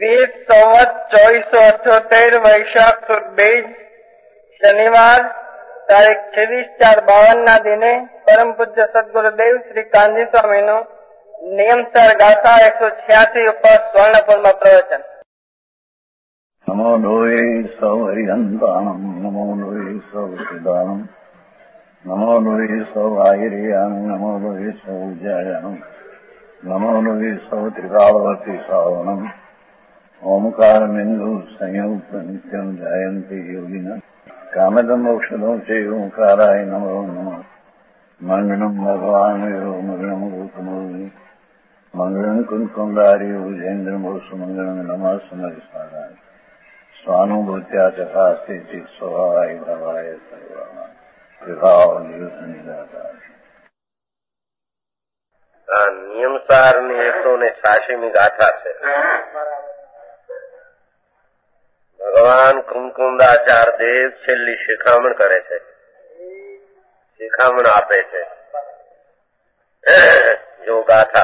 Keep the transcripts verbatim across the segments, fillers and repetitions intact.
વીસ સંવત ચોવીસો અઠ્યોતેર વૈશાખ સુદ બીજ શનિવાર તારીખ છવ્વીસ ચાર બાવન ના દિને પરમ પૂજ્ય સદગુરુદેવ શ્રી કાનજી સ્વામીનું નિયમસર ગાથા એકસો છ્યાસી ઉપર સ્વર્ણપુરમાં પ્રવચન. નમો લોહી સૌ હરિહંતાણમ નમો લોહી સૌ સિદ્ધાણમ નમો લોહી સૌ આયરિયાન નમો લોહી સૌ જયાનમ નમો લોહી સૌ ત્રિકાળવતી શ્રાવણમ ઓમકાર બિંદુ સંયુક્ત નિત્યમ જાયંતિ યોગિના કામદમ મોક્ષદો છે ઓંકારાય નમો નમઃ. મંગળમ ભગવાન મંગળમ ગોતમોહિ મંગળમ કુંકુંડારી ઉજેન્દ્રમો સુમંગળમ નમઃ સમરિસ્મરાય સ્વાનુભૂત્યા ચકાસ્તે ચિત સ્વભાવાય ભવાય સર્વમાં વિભાવ નિયુત નિરાકાર. આ નિયમસારની એકસો ને છ્યાસીમી ગાથા છે. ભગવાન કુમકુંદાચાર દેવ છેલ્લી શિખામણ કરે છે, શિખામણ આપે છે. જો ગાથા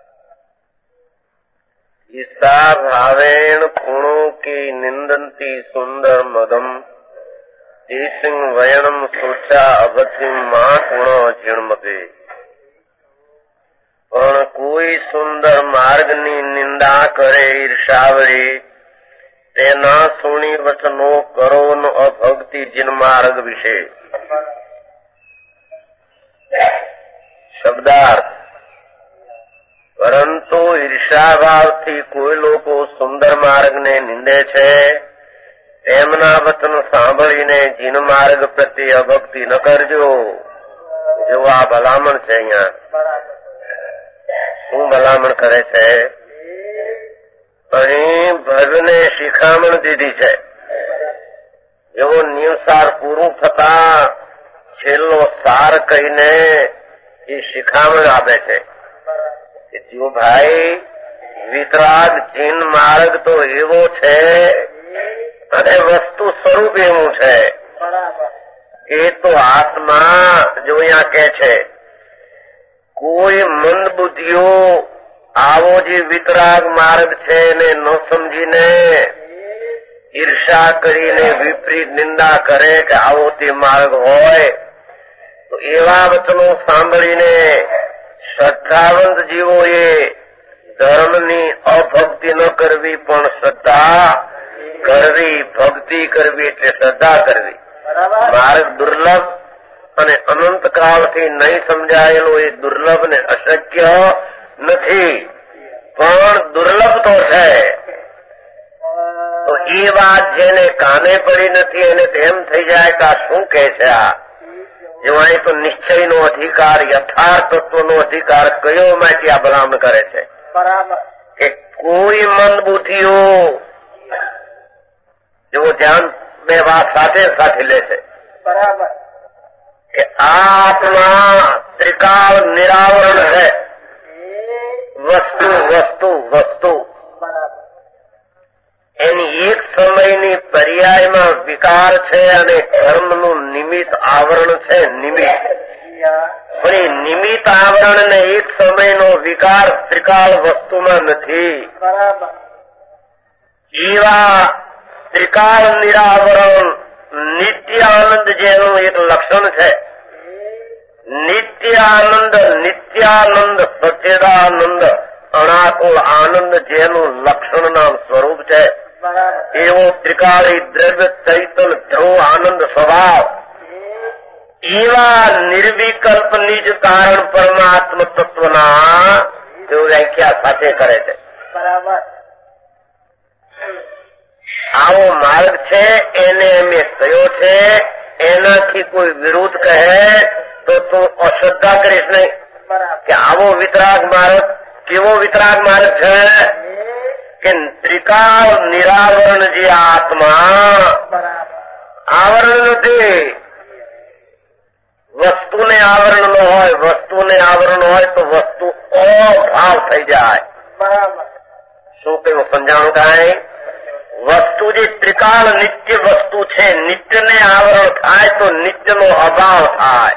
ઈસા ભાવેણ પુણો કે નિંદંતી સુંદર મદમ દેસિંગ વયણમ સોચા અભતિમ મા ગુણો જીણમગે. પણ કોઈ સુંદર માર્ગની નિંદા કરે ઈર્ષાવળી તેના સુણી વચનો કરો નો અભક્તિ જીન માર્ગ વિશે. શબ્દાર્થ પરંતુ ઈર્ષાભાવથી કોઈ લોકો સુંદર માર્ગને નિંદે છે તેમના વચન સાંભળીને જીન માર્ગ પ્રત્યે અભક્તિ ન કરજો. જો આ ભલામણ છે. અહીંયા શું ભલામણ કરે છે? અહીં ભગને શિખામણ દીધી છે. એવો નિયમસાર પૂરું થતા છેલ્લો સાર કહીને એ શિખામણ આપે છે કે જો ભાઈ વિતરાગ જીન માર્ગ તો એવો છે અને વસ્તુ સ્વરૂપ એવું છે એ તો આત્મા જો અહીંયા કે છે કોઈ મંદ બુદ્ધિઓ આવો જે વિતરાગ માર્ગ છે એને ન સમજીને ઈર્ષા કરીને વિપરીત નિંદા કરે કે આવો તે માર્ગ હોય તો એવા વચનો સાંભળીને શ્રદ્ધાવંત જીવોએ ધર્મની અભક્તિ ન કરવી પણ શ્રદ્ધા કરવી. ભક્તિ કરવી એટલે શ્રદ્ધા કરવી. માર્ગ દુર્લભ અને અનંતકાળથી નહીં સમજાયેલો એ દુર્લભ ને અશક્ય નથી પણ દુર્લભ તો છે. તો એ વાત જેને કાને પડી નથી એને તેમ થઈ જાય કે આ શું કે છે. આ જો અહીં તો નિશ્ચયનો અધિકાર યથાર્થ તત્વનો અધિકાર કયો માટે આ ભલામણ કરે છે કે કોઈ મંદ બુદ્ધિઓ જો ધ્યાન બે વાત સાથે સાથે લે છે કે આત્મા ત્રિકાળ નિરાવરણ છે. વસ્તુ વસ્તુ વસ્તુ એની એક સમયની પર્યાયમાં વિકાર છે અને કર્મનું નિમિત્ત આવરણ છે. નિમિત્ત પણ એ નિમિત્ત આવરણ ને એક સમયનો વિકાર ત્રિકાળ વસ્તુમાં નથી. એવા ત્રિકાળ નિરાવરણ નિત્ય આનંદ જેનું એક લક્ષણ છે. નિત્ય આનંદ નિત્યાનંદ સચેદાનંદ અણાકુળ આનંદ જેનું લક્ષણ નામ સ્વરૂપ છે એવો ત્રિકાળી દ્રવ્ય ચૈતન ધ્રુવ આનંદ સ્વભાવ એવા નિર્વિકલ્પ નિજ કારણ પરમાત્મ તત્વના તેઓ વ્યાખ્યા સાથે કરે છે. આવો માર્ગ છે એને અમે કયો છે એનાથી કોઈ વિરોધ કહે તો તું અશ્રદ્ધા કરીશ નહીં કે આવો વિતરાગ માર્ગ કેવો વિતરાગ માર્ગ છે કે ત્રિકાળ નિરાવરણ જે આત્મા આવરણ નથી. વસ્તુને આવરણ ન હોય, વસ્તુને આવરણ હોય તો વસ્તુ અભાવ થઈ જાય. શું કયું સમજાણું કાંઈ? વસ્તુ જે ત્રિકાળ નિત્ય વસ્તુ છે નિત્યને આવરણ થાય તો નિત્યનો અભાવ થાય.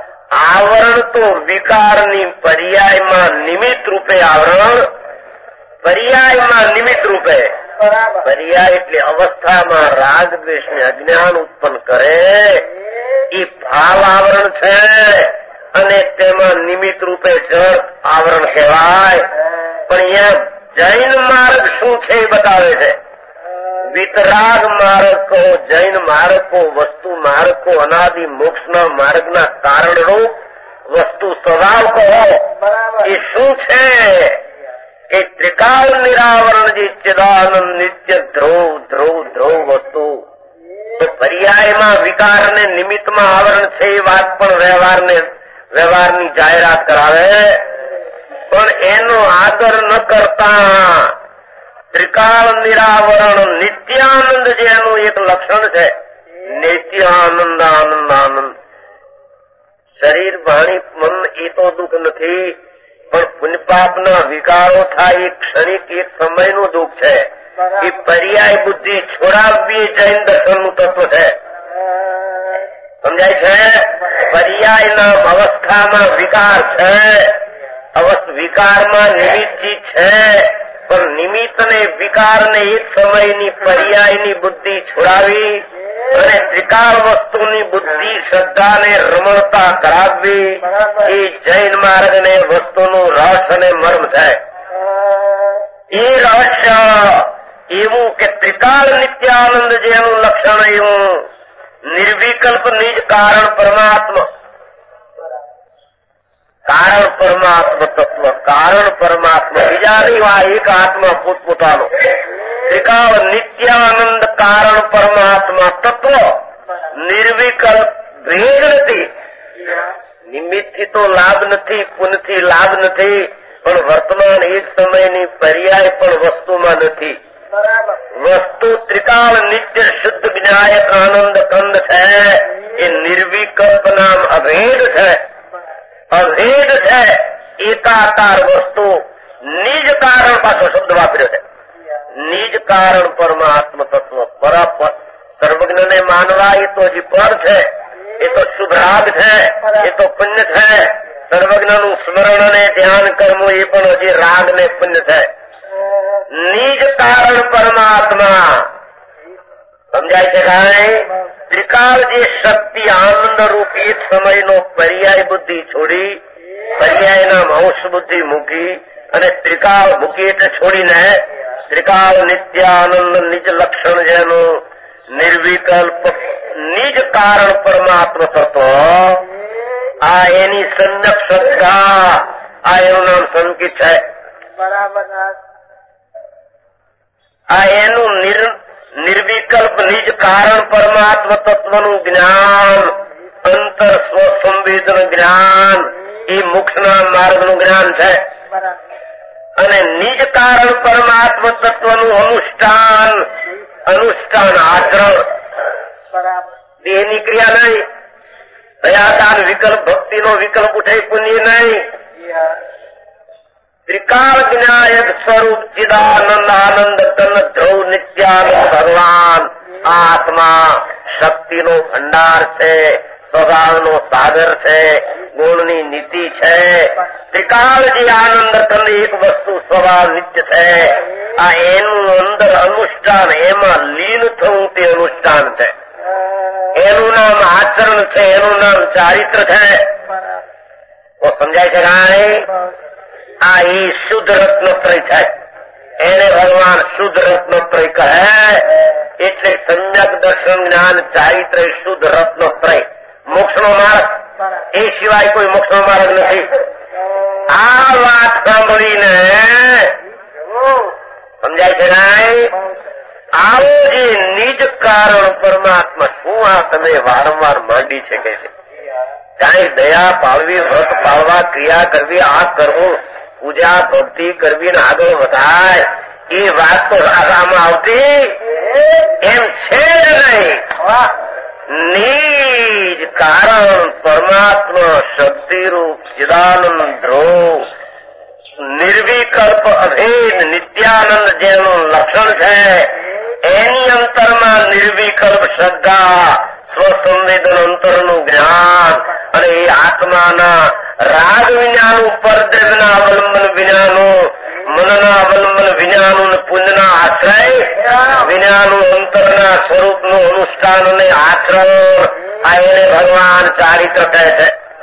આવરણ તો વિકારની પર્યાયમાં નિમિત્ત રૂપે આવરણ પર્યાયમાં નિમિત્ત રૂપે. પર્યાય એટલે અવસ્થામાં રાગ દ્વેષને અજ્ઞાન ઉત્પન્ન કરે એ ભાવ આવરણ છે અને તેમાં નિમિત્ત રૂપે જળ આવરણ કહેવાય. પણ અહીંયા જૈન માર્ગ શું છે એ બતાવે છે. વિતરાગ માર્ગ કહો, જૈન માર્ગ કહો, વસ્તુ માર્ગ કહો, અનાદિ મોક્ષના માર્ગના કારણરૂપ વસ્તુ સ્વભાવ કહો, એ શું છે કે ત્રિકાળ નિરાવરણ જે ચિદાનંદ નિત્ય ધ્રુવ ધ્રુવ ધ્રુવ વસ્તુ. તો પર્યાયમાં વિકારને નિમિત્તમાં આવરણ છે એ વાત પણ વ્યવહારને વ્યવહારની જાહેરાત કરાવે. પણ એનો આદર ન કરતા ત્રિકાળ નિરાવરણ નિત્યાનંદ જે એનું એક લક્ષણ છે, નિત્યાનંદ આનંદ આનંદ. શરીર વાણી મન એ તો દુઃખ નથી, પણ પુણ્યપાપના વિકારો થાય એ ક્ષણિક એક સમયનું દુઃખ છે. એ પર્યાય બુદ્ધિ છોડાવવી જૈન દર્શનનું તત્વ છે. સમજાય છે? પર્યાયના અવસ્થામાં વિકાર છે, વિકારમાં નિમિત્ત ચીજ છે, પણ નિમિત્ત ને વિકાર ને એક સમયની પર્યાયની બુદ્ધિ છોડાવી અને ત્રિકાળ વસ્તુની બુદ્ધિ શ્રદ્ધાને રમણતા કરાવવી એ જૈન માર્ગ ને વસ્તુનું રહસ્ય અને મર્મ છે. એ રહસ્ય એવું કે ત્રિકાળ નિત્યાનંદ જેનું લક્ષણ એવું નિર્વિકલ્પ નિજ કારણ પરમાત્મા. કારણ પરમાત્મા તત્વ, કારણ પરમાત્મા, બીજા નહીં, આ એક આત્મા પોતપોતાનો. ત્રિકાળ નિત્યાનંદ કારણ પરમાત્મા તત્વ નિર્વિકલ્પ, ભેદ નથી. નિમિત્તથી તો લાભ નથી, પુણ્યથી લાભ નથી, પણ વર્તમાન એક સમયની પર્યાય પણ વસ્તુમાં નથી. વસ્તુ ત્રિકાળ નિત્ય શુદ્ધ જ્ઞાયક આનંદ કંદ છે. એ નિર્વિકલ્પ નામ અભેદ છે. અભેદ છે, એકાકાર વસ્તુ નિજ કારણ, પાછો શબ્દ વાપર્યો છે, નિજ કારણ પરમાત્મ તત્વ. પર સર્વજ્ઞને માનવા એ તો હજી પર છે, એ તો શુભ રાગ છે, એ તો પુણ્ય છે. સર્વજ્ઞનું સ્મરણ અને ધ્યાન કરવું એ પણ હજી રાગ ને પુણ્ય છે. નિજ કારણ પરમાત્મા. સમજાય છે કાંઈ? ત્રિકાળ જે શક્તિ આનંદ રૂપ એક સમયનો પર્યાય બુદ્ધિ છોડી પર્યાયના અંશ બુદ્ધિ મૂકી અને ત્રિકાળ મૂકી એટલે છોડીને ત્રિકાળ નિત્યાનંદ નિજ લક્ષણ જેનું નિર્વિકલ્પ નિજ કારણ પરમાત્મ થતો, આ એની સંજક શ્રદ્ધા, આ એનું નામ સંકિત છે. આ એનું નિર નિર્વિકલ્પ નિજ કારણ પરમાત્મ તત્વનું જ્ઞાન, અંતર સ્વસંવેદન જ્ઞાન, એ મોક્ષના માર્ગનું જ્ઞાન છે. અને નિજ કારણ પરમાત્મ તત્વનું અનુષ્ઠાન, અનુષ્ઠાન આચરણ, દેહની ક્રિયા નહીં, દયાદાન વિકલ્પ, ભક્તિનો વિકલ્પ ઉઠે, પુણ્ય નહીં. ત્રિકાળ જ્ઞાયક સ્વરૂપ ચિદાનંદ આનંદ તન ધ્રુવ નિત્યાનંદ ભગવાન આત્મા શક્તિનો ભંડાર છે, સ્વભાવનો સાગર છે, ગુણની નીતિ છે. ત્રિકાળ જે આનંદ તન એક વસ્તુ સ્વભાવ નિત્ય છે. આ એનું અંદર અનુષ્ઠાન, એમાં લીન થવું તે અનુષ્ઠાન છે. એનું નામ આચરણ છે, એનું નામ ચારિત્ર છે. તો સમજાય છે કાંઈ? આ એ શુદ્ધ રત્નત્રય છે. એને ભગવાન શુદ્ધ રત્નત્રય કહે. એટલે સંજક દર્શન જ્ઞાન ચારિત્ર શુદ્ધ રત્નત્રય. મોક્ષનો માર્ગ, એ સિવાય કોઈ મોક્ષનો માર્ગ નથી. આ વાત સાંભળીને સમજાય છે કાંઈ? આવો જે નિજ કારણ પરમાત્મા, શું આ તમે વારંવાર માંડી છે કે છે? કાંઈ દયા પાળવી, વ્રત પાળવા, ક્રિયા કરવી, આ કરવું, પૂજા ભક્તિ કરવી ને આગળ વધાય, એ વાત તો આમાં આવતી એમ છે જ નહીં. નિજ કારણ પરમાત્મા શક્તિરૂપ ચિદાનંદ ધ્રુવ નિર્વિકલ્પ અભેદ નિત્યાનંદ જેનું લક્ષણ છે, એની અંતરમાં નિર્વિકલ્પ શ્રદ્ધા, સ્વસંવેદન અંતરનું જ્ઞાન અને એ આત્માના રાગ વિનાનું, પરદ્રવ્યના અવલંબન વિનાનું, મનના અવલંબન કર્મનાનું પુણ્યના આશ્રય વિનાનું અંતરના સ્વરૂપનું અનુષ્ઠાન અને આચરણ આ એને ભગવાન ચારિત્ર કહે છે.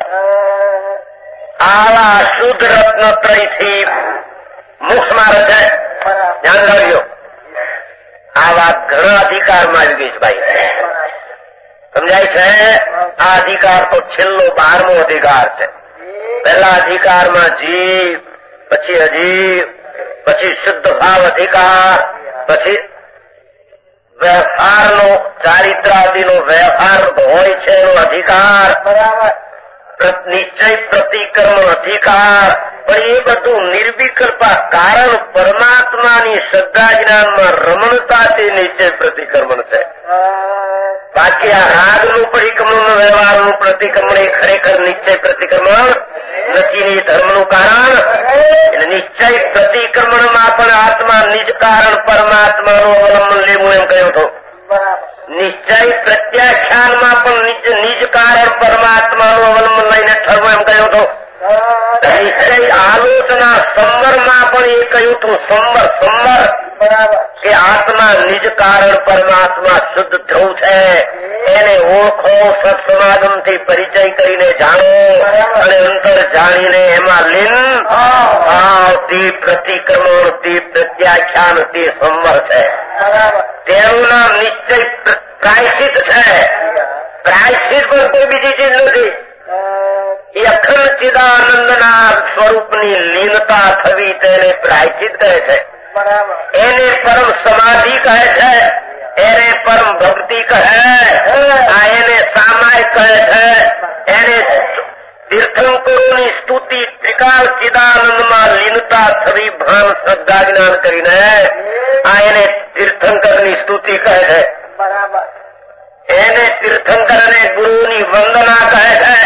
આવા શુદ્ધ રત્નત્રયથી મોક્ષ માર્ગ છે. ધ્યાન રાખજો. આ વાત ઘણા અધિકારમાં આવી ગઈ છે ભાઈ. સમજાય છે? આ અધિકાર તો છેલ્લો બારમો અધિકાર છે. પહેલા અધિકારમાં જીવ, પછી અજીવ, પછી શુદ્ધ ભાવ અધિકાર, પછી વ્યવહારનો ચારિત્રાદિનો વ્યવહાર હોય છે એનો અધિકાર, નિશ્ચય પ્રતિક્રમણ અધિકાર. પણ એ બધું નિર્વિકલ્પા કારણ પરમાત્માની શ્રદ્ધા જ્ઞાનમાં રમણતા તે નિશ્ચય પ્રતિક્રમણ છે. બાકી આ રાગનું પરિક્રમણ, વ્યવહારનું પ્રતિક્રમણ એ ખરેખર નિશ્ચય પ્રતિક્રમણ નથી. ધર્મનું કારણ એટલે નિશ્ચય પ્રતિક્રમણમાં પણ આત્મા નિજ કારણ પરમાત્માનું અવલંબન લેવું એમ કહ્યું હતું. નિશ્ચય પ્રત્યાખ્યાનમાં પણ નિજ નિજ કારણ પરમાત્માનું અવલંબન લઈને ઠરવું એમ કહ્યું હતું. નિશ્ચય આલોચના સંવરમાં પણ એ કહ્યું હતું. સંવર સંવર કે આત્મા નિજ કારણ પરમાત્મા શુદ્ધ થવું છે. એને ઓળખો, સત્સમાગમથી પરિચય કરીને જાણો અને અંતર જાણીને એમાં લીન ભાવ તે પ્રતિક્રમણ, તે પ્રત્યાખ્યાન, તે સંવર છે. તેનું નામ નિશ્ચય પ્રાયશ્ચિત છે. પ્રાયશ્ચિત પણ કોઈ બીજી ચીજ નથી. એ અખંડ ચિદાનંદના સ્વરૂપની લીનતા થવી તેને પ્રાયશ્ચિત કહે છે. એને પરમ સમાધિ કહે છે. એને પરમ ભક્તિ કહે. આ એને સામાય કહે છે. એને તીર્થંકરોની સ્તુતિ ત્રિકાળ ચિદાનંદમાં લીનતા થવી ભાન શ્રદ્ધા જ્ઞાન કરીને આ એને તીર્થંકરની સ્તુતિ કહે છે. એને તીર્થંકર અને ગુરુની વંદના કહે છે.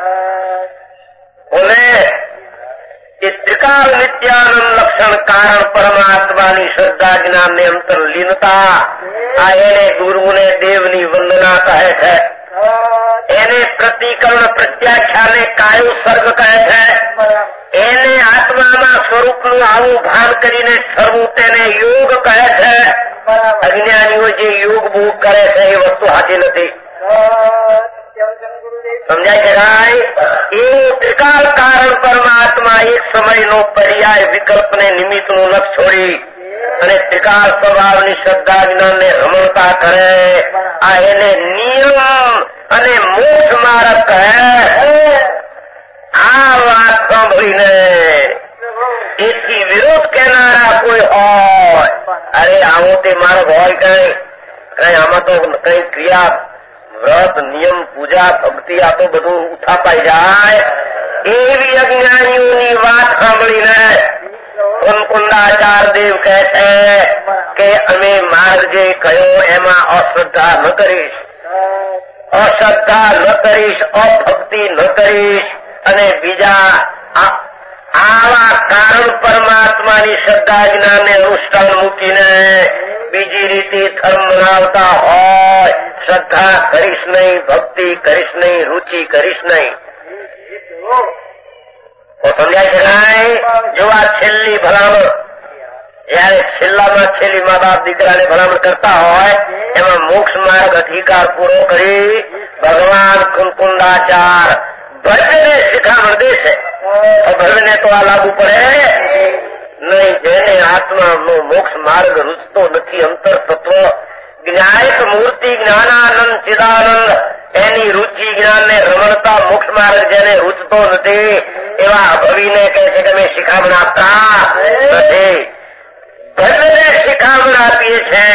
અને એ ત્રિકાળ નિત્યાનંદ લક્ષણ કારણ પરમાત્માની શ્રદ્ધા જ્ઞાન ને અંતર લીનતા આ એને ગુરુને દેવની વંદના કહે છે. એને પ્રતિકરણ પ્રત્યાખ્યાને કાયો સર્ગ કહે છે. એને આત્મામાં સ્વરૂપનું આવું ભાન કરીને ઠરવું તેને યોગ કહે છે. અજ્ઞાનીઓ જે યોગ ભોગ કરે છે એ વસ્તુ સાચી નથી. સમજાય છે ભાઈ? એવું ત્રિકાળ કારણ પરમાત્મા એક સમયનો પર્યાય વિકલ્પને નિમિત્તનું લક્ષ છોડી અને ત્રિકાળ સ્વભાવની શ્રદ્ધા જ્ઞાનને રમણતા કરે. આ એને નિયમ અને મોક્ષ માર્ગ કહે. આ વાત સાંભળીને એથી વિરોધ કહેનારા કોઈ હોય, અરે આવો તે માર્ગ હોય કઈ કઈ આમાં તો કઈ ક્રિયા વ્રત નિયમ પૂજા ભક્તિ આ તો બધું ઉઠાપાઈ જાય. એવી અજ્ઞાનીઓની વાત સાંભળીને કુંકુંદાચાર્ય દેવ કહે છે કે અમે માર્ગ જે કયો એમાં અશ્રદ્ધા ન કરીશ, અશ્રદ્ધા ન કરીશ, અભક્તિ ન કરીશ અને બીજા આવા કારણ પરમાત્માની શ્રદ્ધા જ્ઞાનને અનુષ્ઠાન મૂકીને બીજી રીતે ધર્મ બનાવતા હોય શ્રદ્ધા કરીશ નહીં, ભક્તિ કરીશ નહીં, રુચિ કરીશ નહીં. તો સમજાય છે નહીં? જો આ છેલ્લી ભલામણ જયારે છેલ્લામાં છેલ્લી મા બાપ દીકરાને ભલામણ કરતા હોય એમાં મોક્ષ માર્ગ અધિકાર પૂરો કરી ભગવાન કુંકુંદાચાર ભજને શિખામણ દે છે. ભજને તો આ લાગુ પડે નહીં. જેને આત્માનો મોક્ષ માર્ગ રૂચતો નથી, અંતર તત્વ જ્ઞાયક મૂર્તિ જ્ઞાનાનંદ ચિદાનંદ એની રુચિ જ્ઞાનને રમણતા મોક્ષ માર્ગ જેને રૂચતો નથી એવા અભવીને કહે છે કે અમે શિખામણ આપતા નથી. ભજને શિખામણ આપીએ છે.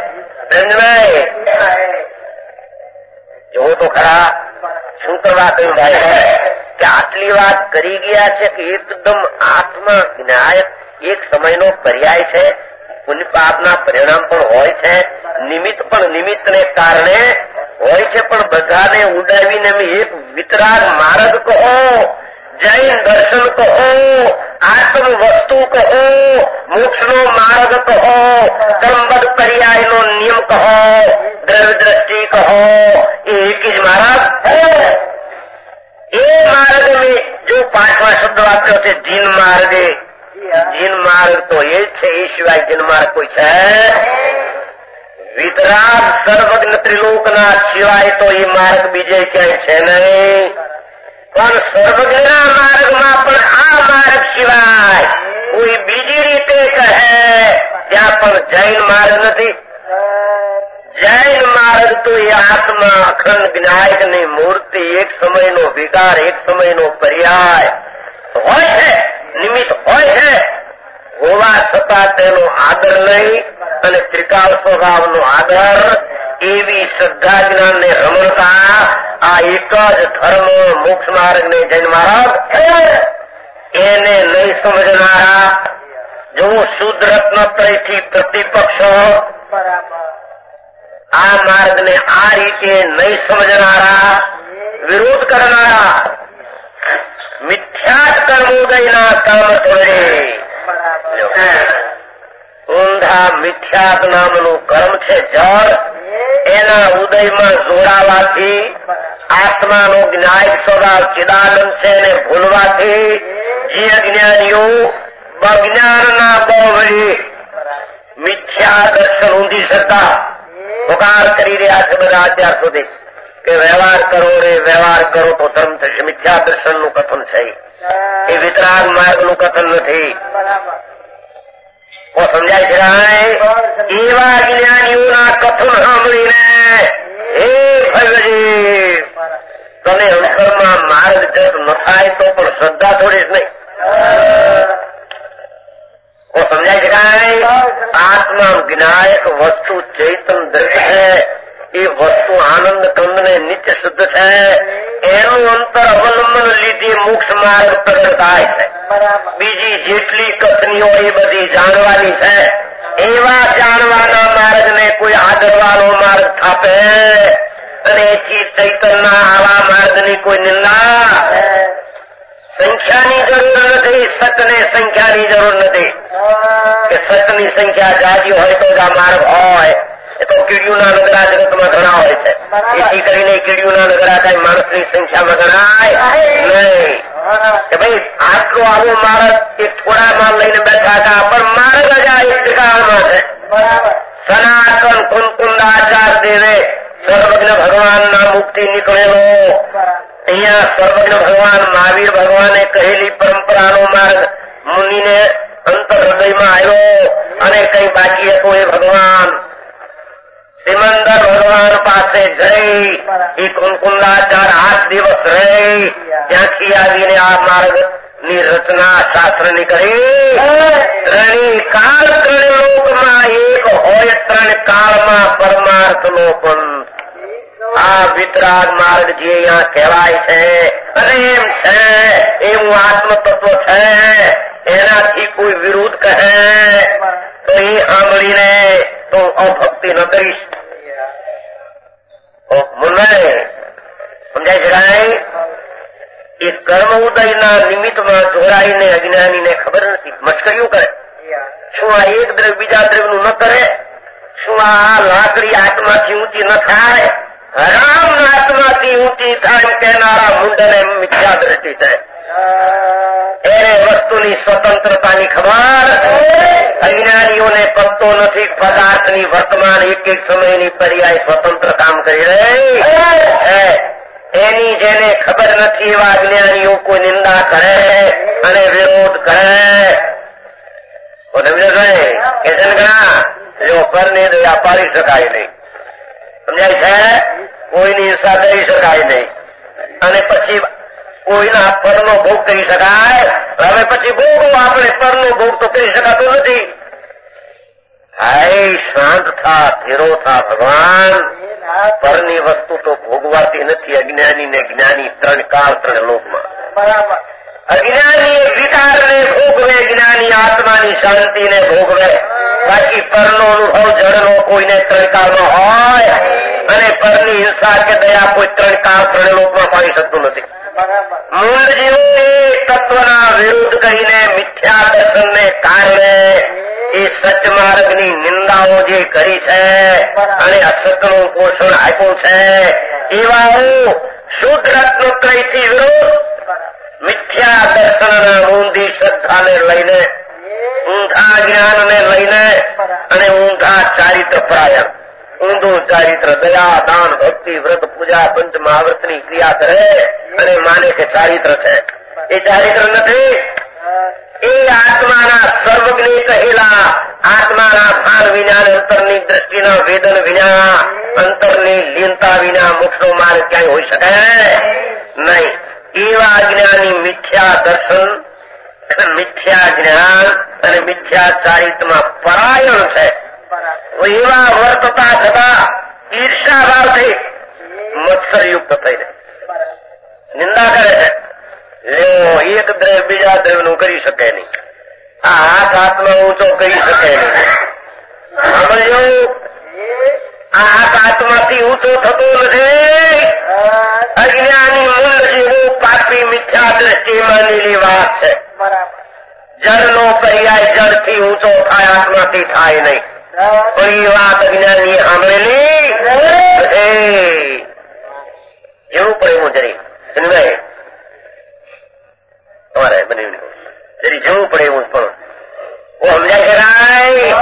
જોવો તો ખરા શું કરવા કહ્યું ભાઈ કે આટલી વાત કરી ગયા છે કે એકદમ આત્મા જ્ઞાયક એક સમયનો પર્યાય છે. પુણ્ય પાપના પરિણામ પણ હોય છે, નિમિત્ત પણ નિમિત્તને કારણે હોય છે, પણ બધાને ઉડાવીને એક વિતરાગ માર્ગ કહો, જૈન દર્શન કહો, આત્મ વસ્તુ કહો, મોક્ષનો માર્ગ કહો, કર્મબદ્ધ પર્યાયનો નિયમ કહો, દ્રવ્ય દ્રષ્ટિ કહો, એ એક જ માર્ગ. એ માર્ગ में जो पांचवा शब्द वाक्य से जीन मार्गे જીન માર્ગ તો એ જ છે, એ સિવાય જીન માર્ગ કોઈ છે? વિતરાગ સર્વજ્ઞ ત્રિલોકનાથ સિવાય તો એ માર્ગ બીજે ક્યાંય છે નહીં. પણ સર્વજ્ઞના માર્ગમાં પણ આ માર્ગ સિવાય કોઈ બીજી રીતે કહે ત્યાં પણ જૈન માર્ગ નથી. જૈન માર્ગ તો એ આત્મા અખંડ જ્ઞાયકની મૂર્તિ, એક સમયનો વિકાર, એક સમયનો પર્યાય હોય છે, નિમિત્ત હોય છે, હોવા છતાં તેનો આદર નહીં અને ત્રિકાળ સ્વભાવનો આદર, એવી શ્રદ્ધા જ્ઞાનને રમણતા આ એક જ ધર્મ મોક્ષ માર્ગ ને જૈન માર્ગ એને નહીં સમજનારા, જો શુદ્ધ રત્નત્રયથી પ્રતિપક્ષો આ માર્ગને આ રીતે નહીં સમજનારા, વિરોધ કરનારા, મિથ્યાત કર્મોદયના કામ કરે. ઊંધા મિથ્યાત નામનું કર્મ છે જળ, એના ઉદયમાં જોડાવાથી આત્માનો જ્ઞાયક સ્વભાવ ચિદાનંદ છે એને ભૂલવાથી જે અજ્ઞાનીઓ અજ્ઞાનના બળવળી મિથ્યા દર્શન ઊંધી શ્રદ્ધા પુકાર કરી રહ્યા છે બધા અત્યાર સુધી કે વ્યવહાર કરો રે, વ્યવહાર કરો તો ધર્મ થશે. મિથ્યા દર્શનનું કથન છે, એ વિતરાગ માર્ગનું કથન નથી. ઓ સમજાય છે? એવા જ્ઞાનીઓના કથન સાંભળીને હે ભગવજી તને અંતરમાં માર્ગ જત ન થાય તો પણ શ્રદ્ધા થોડી જ નહીં. ઓ સમજાય છે? આત્મા જ્ઞાયક વસ્તુ ચૈતન દર્શ છે, એ વસ્તુ આનંદ કંદને નિત્ય શુદ્ધ છે, એનું અંતર અવલંબન લીધે મોક્ષ માર્ગ પ્રગટ થાય છે. બીજી જેટલી કથનીઓ એ બધી જાણવાની છે, એવા જાણવાના માર્ગને કોઈ આદરવાનો માર્ગ થાપે અને એથી ચૈતનના આવા માર્ગની કોઈ નિંદા. સંખ્યાની જરૂર નથી, સતને સંખ્યાની જરૂર નથી કે સતની સંખ્યા જાજી હોય તો જ આ માર્ગ હોય. એ તો કીડીઓના નગરા જગતમાં ઘણા હોય છે, એથી કરીને કીડીઓના નગરા કઈ માણસની સંખ્યામાં ગણાય નહીં કે ભાઈ આટલો આવો માર્ગ એક થોડામાં લઈને બેઠા હતા, પણ માર્ગ જ આ એક ત્રિકાળમાં છે. સનાતન કુંકુંદાચાર દેવે સર્વજ્ઞ ભગવાનના મુક્તિ નીકળેલો, અહીંયા સર્વજ્ઞ ભગવાન મહાવીર ભગવાને કહેલી પરંપરાનો માર્ગ મુનિને અંતર હૃદયમાં આવ્યો અને કઈ બાકી હતો એ ભગવાન સિમંદર ભગવાન પાસે જઈ એ કુંકુંદાચાર આઠ દિવસ રહી, ત્યાંથી આવીને આ માર્ગ ની રચના શાસ્ત્ર ની કરી. ત્રણેય કાળ ત્રણ લોકમાં એક હોય, ત્રણ કાળમાં પરમાર્થ નો પંથ. આ વિતરાગ માર્ગ જે અહીંયા કહેવાય છે અને એમ છે એવું આત્મતત્વ છે, એનાથી કોઈ વિરોધ કહે તો એ સાંભળીને તો અભક્તિ ન કરીશ. મુન્નાય સમજાય છે? એ કર્મ ઉદયના નિમિત્તમાં જોડાઈને અજ્ઞાનીને ખબર નથી, મશ્કરીઓ કરે. શું આ એક દ્રવ્ય બીજા દ્રવ્યનું ન કરે? શું આ લાકડી આત્માથી ઊંચી ન થાય? રામ આત્માથી ઊંચી થાય કહેનારા મુંડને મિથ્યા દ્રષ્ટિ છે. એને વસ્તુની સ્વતંત્રતાની ખબર. અજ્ઞાનીઓને પત્તો નથી પદાર્થની વર્તમાન એક એક સમયની પર્યાય સ્વતંત્ર કામ કરી રહી. એની જેને ખબર નથી એવા અજ્ઞાનીઓ કોઈ નિંદા કરે અને વિરોધ કરે. કે છે ઘણા જો પરની દયા પાડી શકાય નહીં, સમજાય છે? કોઈની હિંસા કરી શકાય નહીં અને પછી કોઈના પરનો ભોગ કરી શકાય. હવે પછી ભોગો આપણે પરનો ભોગ તો કરી શકાતો નથી. હાય શાંત થા, ધીરો થા ભગવાન. પરની વસ્તુ તો ભોગવાતી નથી. અજ્ઞાની ને જ્ઞાની ત્રણ કાળ ત્રણ લોકમાં. અજ્ઞાની વિકારને ભોગવે, જ્ઞાની આત્માની શાંતિને ભોગવે. બાકી પરનો અનુભવ જળનો કોઈને ત્રણ કાળમાં હોય અને પરની હિંસા કે દયા કોઈ ત્રણ કાળ ત્રણ લોકમાં પાડી શકતું નથી. મૂળ જેવો એ તત્વના વિરુદ્ધ કહીને મિથ્યા દર્શનને કારણે એ સત્ય માર્ગની નિંદાઓ જે કરી છે અને અસત્યનું પોષણ આપ્યું છે, એવા હું શુદ્ધ રત્નત્રયથી વિરોધ મિથ્યા દર્શનના ઊંધી શ્રદ્ધાને લઈને ઊંધા જ્ઞાનને લઈને અને ઊંધા ચારિત્ર પરાયણ, ઊંધું ચારિત્ર, દયા, દાન, ભક્તિ, વ્રત, પૂજા, પંચ મહાવ્રતની ક્રિયા કરે અને માને કે ચારિત્ર છે. એ ચારિત્ર નથી. એ આત્માના સર્વજ્ઞ કહેલા આત્માના ભાન વિના, અંતરની દ્રષ્ટિના વેદન વિના, અંતરની લીનતા વિના મોક્ષનો માર્ગ ક્યાંય હોઈ શકે નહીં. એવા જ્ઞાની મિથ્યા દર્શન, મિથ્યા જ્ઞાન અને મિથ્યા ચારિત્રમાં પરાયણ છે. એવા વર્તતા છતાં ઈર્ષા ભાવથી મત્સરયુક્ત થઈને નિંદા કરે છે. લેવો એક દ્રવ્ય બીજા દ્રવ્યનું કરી શકે નહીં. આ હાથ હાથમાં ઊંચો કરી શકે નહીં. સમજો, આ હાથ હાથમાંથી ઊંચો થતો નથી. અજ્ઞાની મૂળ જેવું પાપી મિથ્યા દ્રષ્ટિ માનેલી વાત છે. જળનો પર્યાય જળથી ઊંચો થાય, હાથમાંથી થાય નહીં. પણ એ વાત અજ્ઞાની સાંભળેલી જેવું પડે એવું જરી સમજાય. તમારે બને જરી જવું પડે એવું પણ સમજાય કરાય.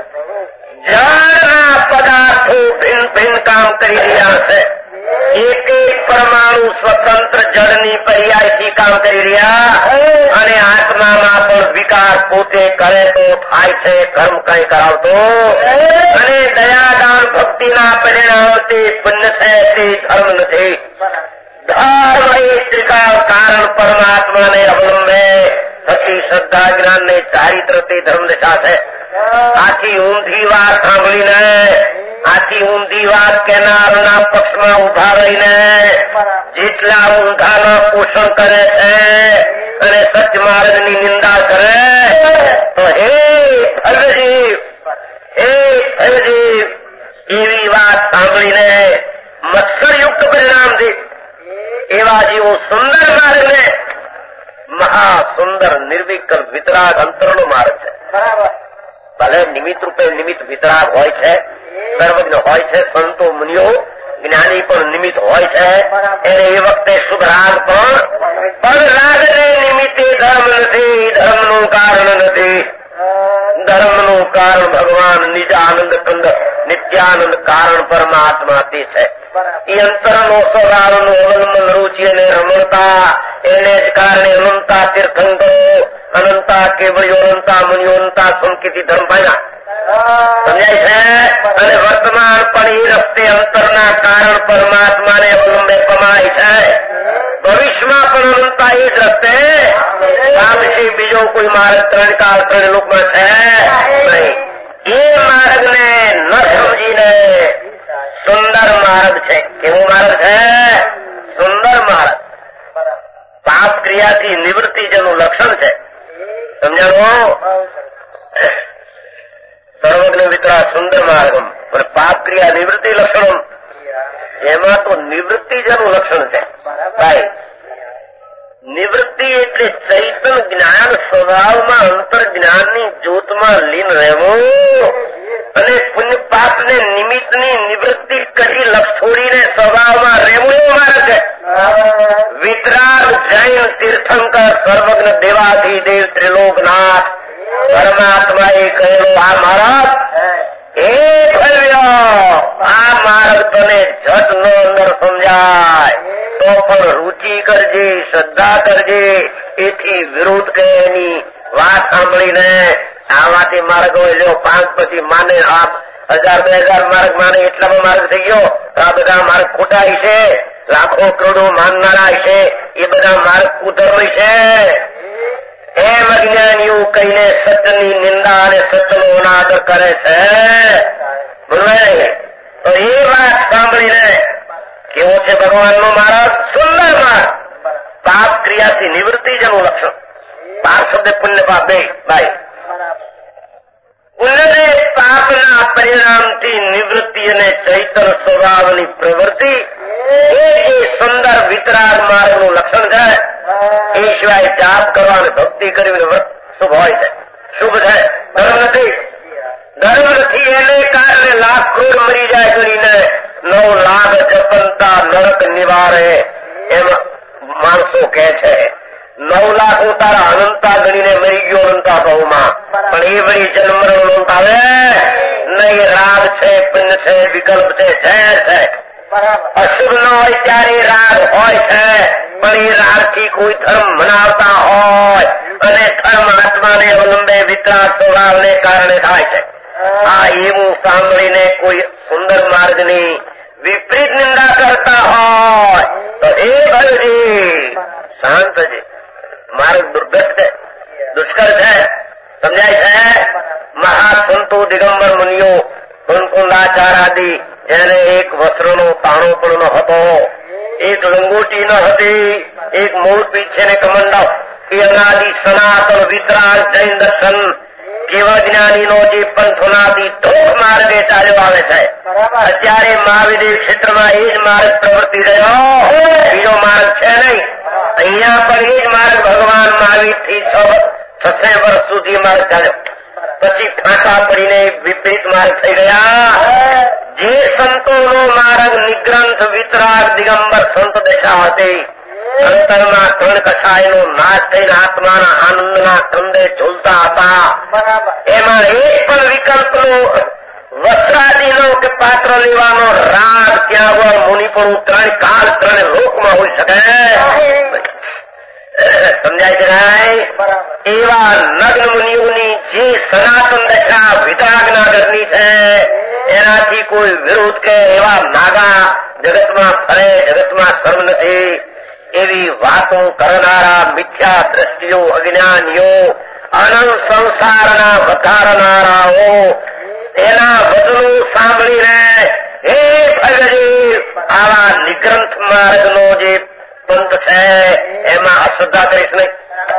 જળના પદાર્થો ભિન્ન ભિન્ન કામ કરી રહ્યા છે. એક એક પરમાણુ સ્વતંત્ર જળની પર્યાયથી કામ કરી રહ્યા અને આત્મામાં પણ વિકાર પોતે કરે તો થાય છે કર્મ કઈ કરાવતો. અને દયાદાન ભક્તિના પરિણામથી પુણ્ય છે તે ધર્મ નથી. ધર્મ એ ત્રિકાળ કારણ પરમાત્માને અવલંબે થતી શ્રદ્ધા જ્ઞાન ને ચારિત્ર તે ધર્મ દશા છે. આથી ઊંધી વાત સાંભળીને, આથી ઊંધી વાત કેનારના પક્ષમાં ઉભા રહીને જેટલા ઊંધાના પોષણ કરે છે અને સત્ય માર્ગની નિંદા કરે તો હે ફલજીવ, હે ફલજીવ, એવી વાત સાંભળીને મત્સરયુક્ત પરિણામથી એવા જેવો સુંદર માર્ગને મહા સુંદર નિર્વિકલ્પ વિતરાગ અંતરનો માર્ગ છે. ભલે નિમિત્ત રૂપે નિમિત્ત વિતરાગ હોય છે, સર્વજ્ઞ હોય છે, સંતો મુનિઓ જ્ઞાની પણ નિમિત્ત હોય છે. એને એ વખતે શુભ રાગ પણ પણ રાગને નિમિત્તે ધર્મ નથી, ધર્મનું કારણ નથી. ધર્મનું કારણ ભગવાન નિજ આનંદ કંદ નિત્યાનંદ કારણ પરમાત્મા તે છે. એ અંતરનો સ્વભાવનું અવલંબન રૂચિ અને રમણતા, એને જ કારણે અનંતા તીર્થંકરો, અનંતા કેવળીઓ, અનંતા મુનિઓ, અનંતા સંકેતી ધર્મ પામ્યા. સમજાય છે. અને વર્તમાન પણ એ રસ્તે અંતરના કારણ પરમાત્માને અવલંબે પમાય છે. ભવિષ્યમાં પણ અનંતા એ જ રસ્તે પામશે. બીજો કોઈ માર્ગ ત્રણ કાળ ત્રણ લોકમાં છે નહીં. એ માર્ગને ન સમજીને સુંદર માર્ગ છે. કેવો માર્ગ છે? સુંદર માર્ગ. પાપ ક્રિયાથી નિવૃત્તિ જેનું લક્ષણ છે. સમજાણો? સર્વજ્ઞ વિતરા સુંદર માર્ગમ પણ પાપ ક્રિયા નિવૃત્તિ લક્ષણ, એમાં તો નિવૃત્તિ જેનું લક્ષણ છે. ભાઈ, નિવૃત્તિ એટલે ચૈતન જ્ઞાન સ્વભાવમાં અંતર જ્ઞાનની જ્યોતમાં લીન રહેવું અને પુણ્ય પાપને નિમિત્તની નિવૃત્તિ કરી લક્ષ છોડીને સ્વભાવમાં રહેવું એવો માર્ગ છે. વિતરાગ જૈન તીર્થંકર સર્વજ્ઞ દેવાધિદેવ ત્રિલોકનાથ પરમાત્મા એ કહેલો આ માર્ગ એ ભવ્યો, આ માર્ગ તને જટ નો અંદર સમજાય તો પણ રુચિ કરજે, શ્રદ્ધા કરજે. એથી વિરોધ કે એની વાત સાંભળીને આમાંથી માર્ગ હોય જો પાંચ પછી માને આપ હજાર બે હજાર માર્ગ માને એટલામાં માર્ગ થઈ ગયો. આ બધા માર્ગ ખોટા છે, લાખો કરોડો માનનારા છે, એ બધા માર્ગ કુધર્મ છે. એમ અજ્ઞાનીઓ કહીને સત્યની નિંદા અને સત્યનો અનાદર કરે છે. બોલાય તો એ વાત સાંભળીને કેવો છે ભગવાનનો માર્ગ? સુંદર માર્ગ. પાપ ક્રિયાથી નિવૃત્તિ જેનું લક્ષણ. પાપ શબ્દ પુણ્ય પાપ બે ભાઈ. પુણ્યને પાપના પરિણામથી નિવૃત્તિ અને ચૈતન્ય સ્વભાવની પ્રવૃત્તિ એ સુંદર વિતરાગ માર્ગનું લક્ષણ છે. એ સિવાય જાપ કરવા અને ભક્તિ કરવી વ્રત શુભ હોય છે. શુભ છે, ધર્મ નથી. ધર્મ નથી એને કારણે લાખ કરોડ મરી જાય કરીને નવ લાખ જપંતા નરક નિવારે એમ માણસો કહે છે. નવ લાખ હું તારા અનંતા ગણીને મરી ગયો અનંતા ભાવમાં, પણ એ વળી જન્મ મરણ નોંધાવે નહીં. રાગ છે, પિંડ છે, વિકલ્પ છે, ઝેર છે. અશુભ ન હોય ત્યારે રાગ હોય છે, પણ એ રાગથી કોઈ ધર્મ મનાવતા હોય અને ધર્મ આત્માને અવલંબે વિતરાગ સ્વભાવને કારણે થાય છે. આ એવું સાંભળીને કોઈ સુંદર માર્ગની વિપરીત નિંદા કરતા હોય તો એ ભયજી શાંતજી, માર્ગ દુર્ગત છે, દુષ્કર છે, સમજાય છે. મહાસંતો દિગંબર મુનિઓ કુંકુંદાચાર આદિ જેને એક વસ્ત્રનો તાણો પણ ન હતો, એક લંગોટી ન હતી, એક મૂળ પીછે ને કમંડળ, એ અનાદિ સનાતન વિતરાગ જૈન દર્શન કેવળ જ્ઞાનીનો જે પંથોનાથી ઢોક માર્ગે ચાલ્યો આવે છે. અત્યારે મહાવિદેવ ક્ષેત્રમાં એ જ માર્ગ પ્રવર્તી રહ્યો, બીજો માર્ગ છે નહીં. અહીંયા પણ એ જ માર્ગ ભગવાન મહાવીર થી છસે વર્ષ સુધી માર્ગ ચાલ્યો, પછી ફાંકા પડીને વિપરીત માર્ગ થઈ ગયા. જે સંતોનો માર્ગ નિગ્રંથ વિતરાગ દિગંબર સંત દશા હતી, અંતરમાં ત્રણ કસાયનો નાશ થઈને આત્માના આનંદના કંદે ઝૂલતા હતા. એમાં એક પણ વિકલ્પનો વસ્ત્રાદિનો કે પાત્ર લેવાનો રાગ ત્યાગ મુનિપણું ત્રણ કાળ ત્રણ લોકમાં હોઈ શકે. સમજાય છે ભાઈ? એવા નગ્ન મુનિઓની જે સનાતન દશા વિતરાગના ઘરની છે, એનાથી કોઈ વિરોધ કે એવા નાગા જગતમાં ફરે, જગતમાં શર્મ નથી એવી વાતો કરનારા મિથ્યા દ્રષ્ટિઓ, અજ્ઞાનીઓ, અનંત સંસારના વધારનારાઓ એના વચનો સાંભળીને હે ભગજી આવા નિગ્રંથ માર્ગનો જે પંથ છે એમાં અશ્રદ્ધા કરીશ નહીં.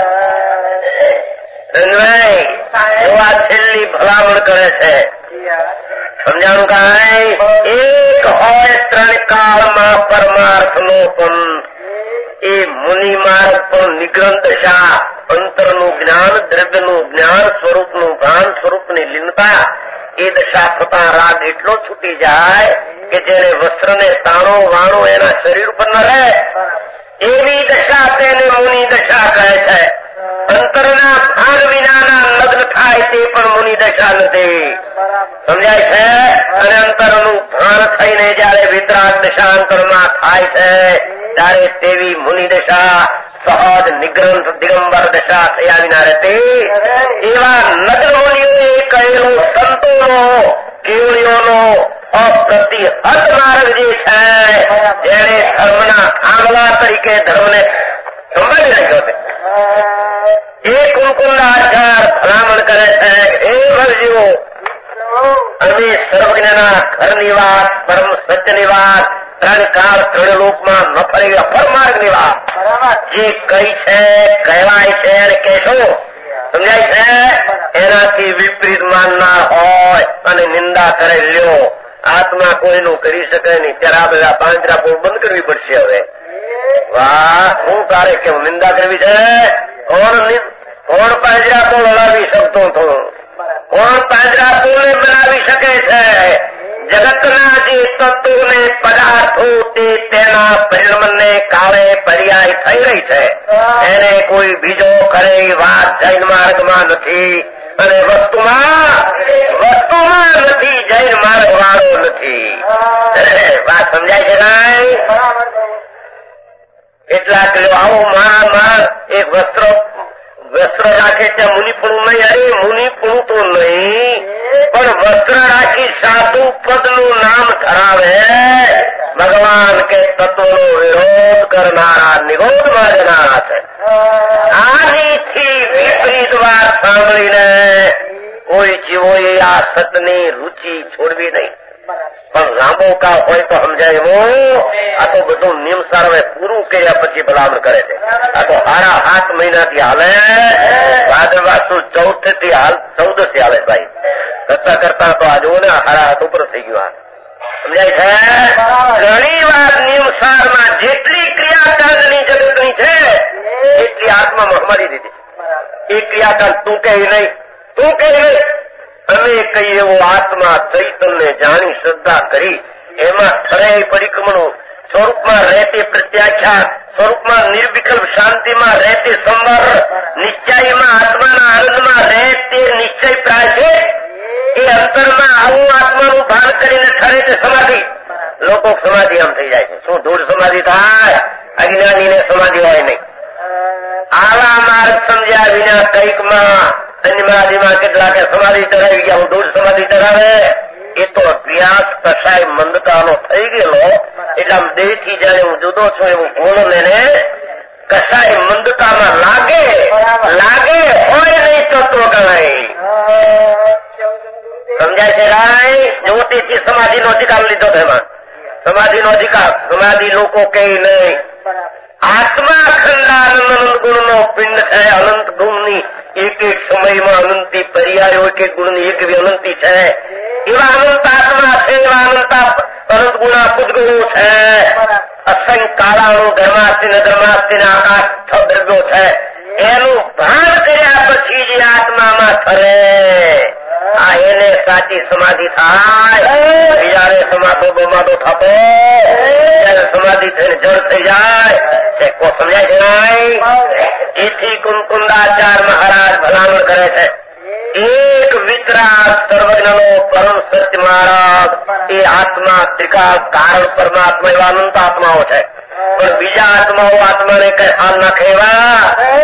એવા છેલ્લી ભલામણ કરે છે. સમજાણું કાંઈ? એક હોય ત્રણ કાળમાં પરમાર્થનો પણ એ મુનિ માર્ગ પણ નિગ્રંથ દશા, અંતરનું જ્ઞાન, દ્રવ્યનું જ્ઞાન, સ્વરૂપનું ભાન, સ્વરૂપની લીનતા, એ દશા થતા રાગ એટલો છૂટી જાય કે જેને વસ્ત્રને તાણો વાણો એના શરીર ઉપર ન રહે એવી દશા તેને મુનિ દશા કહે છે. અંતરના ભાન વિનાના લગ્ન થાય તે પણ મુનિ દશા નથી. સમજાય છે? અને અંતરનું ભાન થઈને જયારે વિતરાગ દશા અંતરમાં થાય છે ત્યારે તેવી મુનિ દશા સહજ નિગ્રંથ દિગંબર દશા થયા વિના રહેતી. એવા નગ્ન મુનિઓએ કહેલું સંતોનો, કેવળીઓનો અપ્રતિહત માર્ગ જે છે, જેને ધર્મના આંગળા તરીકે ધર્મને સંભાળી રાખ્યો છે, એ કુંકુંદાચાર ભલામણ કરે છે. એ ભરજીઓ અમે સર્વજ્ઞના ઘરની વાત, પરમ સત્યની વાત, ત્રણ કાળ ત્રણ લોકમાં ન ફરી અપર માર્ગની વાત જે કઈ છે, કહેવાય છે અને કહેશો, સમજાય છે? એનાથી વિપરીત માનનાર હોય અને નિંદા કરે લ્યો, આત્મા કોઈનું કરી શકે નહીં. ત્યારે આ બધા પાંજરા પોળ બંધ કરવી પડશે. હવે વાહ, હું તારે કેમ નિંદા કરવી છે? કોણ કોણ પાંજરા પોળ હલાવી શકતો હતો? કોણ પાંજરા પોળને બનાવી શકે છે? જગતના જે તત્વોને પદાર્થો તે તેના પરિણમને કાળે પર્યાય થઈ રહી છે, એને કોઈ બીજો કરે વાત જૈન માર્ગમાં નથી અને વસ્તુમાં વસ્તુમાં નથી, જૈન માર્ગ વાળો નથી. વાત સમજાય છે કાંઈ? એટલા કર્યો આવો મારા માર એક વસ્ત્ર વસ્ત્ર રાખે ત્યાં મુનિપણું નહીં. અરે મુનિપણું તો નહીં, પણ વસ્ત્ર રાખી સાધુ પદનું નામ ધરાવે ભગવાન કે તત્વનો વિરોધ કરનારા, નિરોધમાં જનારા છે. આનીથી વિપરીત વાત સાંભળીને કોઈ જીવોએ આ સતની રુચિ છોડવી નહીં. પણ લાંબો કા હોય તો સમજાય એવો. આ તો બધું નિયમસાર હવે પૂરું કર્યા પછી ભલામણ કરે છે. આ તો સાડા સાત મહિનાથી હાલે, ભાદરવા શું ચૌદ થી હાલ ચૌદ થી હાલે ભાઈ. કરતા કરતા તો આ જોવો ને સાડા હાથ ઉપર થઈ ગયું. સમજાય છે? ઘણી વાર નિયમસારમાં જેટલી ક્રિયાકાંડની જગતની છે એટલી આત્મામાં અમારી દીધી. એ ક્રિયાકાંડ તું કહે નહીં, તું કહે નહીં. અમે કઈ એવો આત્મા ચૈતન્ય જાણી શ્રદ્ધા કરી એમાં ખરે પરિક્રમણું સ્વરૂપમાં રહેતી પ્રત્યાખ્યાત સ્વરૂપમાં નિર્વિકલ્પ શાંતિમાં રહેતી સંવર નિશ્ચયમાં આત્માના આનંદમાં રહેતી નિશ્ચય પ્રાય છે. એ અંતરમાં આવું આત્માનું ભાન કરીને ઠરે છે સમાધિ. લોકો સમાધિ આમ થઈ જાય છે. શું ધૂળ સમાધિ થાય? અજ્ઞાનીને સમાધિ હોય નહીં. આવા માર્ગ સમજ્યા વિના કઈકમાં સમાધિમાં કેટલાકે સમાધિ ચડાવી ગયા. હું ધૂળ સમાધિ ચડાવે એ તો અભ્યાસ કસાય મંદતાનો થઈ ગયેલો. એટલે આમ દેહથી જયારે હું જુદો છું એવું ગુણ ને કસાય મંદતામાં લાગે લાગે હોય નહીં તત્વ ગણાય. સમજાય છે રાય? જ્યોતિથી સમાધિનો અધિકાર લીધો તેમાં. સમાધિનો અધિકાર સમાધિ લોકો કઈ નહીં. આત્મા ખંડાનંદ અનંત ગુણનો પિંડ છે. અનંત ગુણની એક એક સમયમાં અનંતી પર્યાયો એક એક ગુણની એક એવી અનંતી છે. એવા અનંત આત્મા છે. એવા અનંત અનંત ગુણા પુદ્ગુણો છે. અસંખ્ય કાળાનું ધર્માસ્તી ને ધર્માસ્તી ને આકાશ છ દ્રવ્યો છે. એનું ભાન કર્યા પછી જે આત્મામાં ઠરે આ એને સાચી સમાધિ થાય. બીજાને સમાધો બમાધો થતો ત્યારે સમાધિ થઈને જળ થઈ જાય છે. કો સમજાય છે નહીં? એથી કુંકુંદાચાર મહારાજ ભલામણ કરે છે. એક વિતરાગ સર્વજ્ઞનો પરમ સત્ય મહારાજ એ આત્મા ત્રિકાળ કારણ પરમાત્મા એવા અનંત આત્માઓ છે. પણ બીજા આત્માઓ આત્માને કઈ હાલ ના ખેવા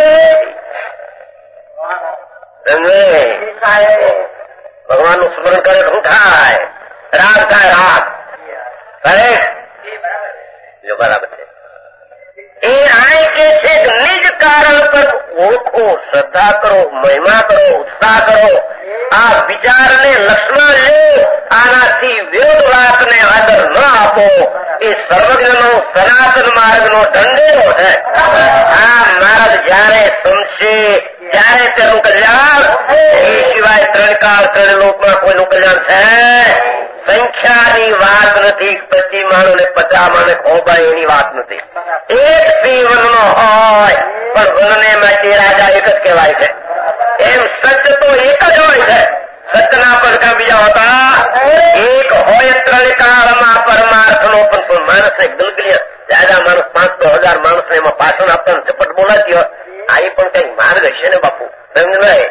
ભગવાનનું સ્મરણ કરે શું થાય? રાગ થાય. રાગ અરે જો બરાબર છે. એ આય કે છે નિજ કારણ પર ઓળખો, શ્રદ્ધા કરો, મહિમા કરો, ઉત્સાહ કરો. આ વિચારને લક્ષમાં લો. આનાથી વિરોધ વાતને આદર ન આપો. એ સર્વજ્ઞનો સનાતન માર્ગનો દંડેરો છે. આ માર્ગ જયારે સમજશે ત્યારે તેનું કલ્યાણ. એ સિવાય ત્રણ કાળ ત્રણ લોકમાં કોઈનું કલ્યાણ છે? સંખ્યાની વાત નથી. પચી માણો ને પચાસ માણે ખોબાય એની વાત નથી. એક સિંહ વનનો હોય પણ વનને માટે રાજા એક જ કહેવાય છે. એમ સત્ય તો એક જ હોય છે. સત્યના પડકા બીજા હોતા એક હોય. ત્રણ કાળમાં પરમાર્થનો પણ માણસને ગલગલિય રાજા માણસ પાંચસો હજાર માણસને એમાં ભાષણ આપતા ઝપટ બોલાતી હોય. આ એ પણ કઈક માર્ગ હશે ને બાપુ. સમજાય?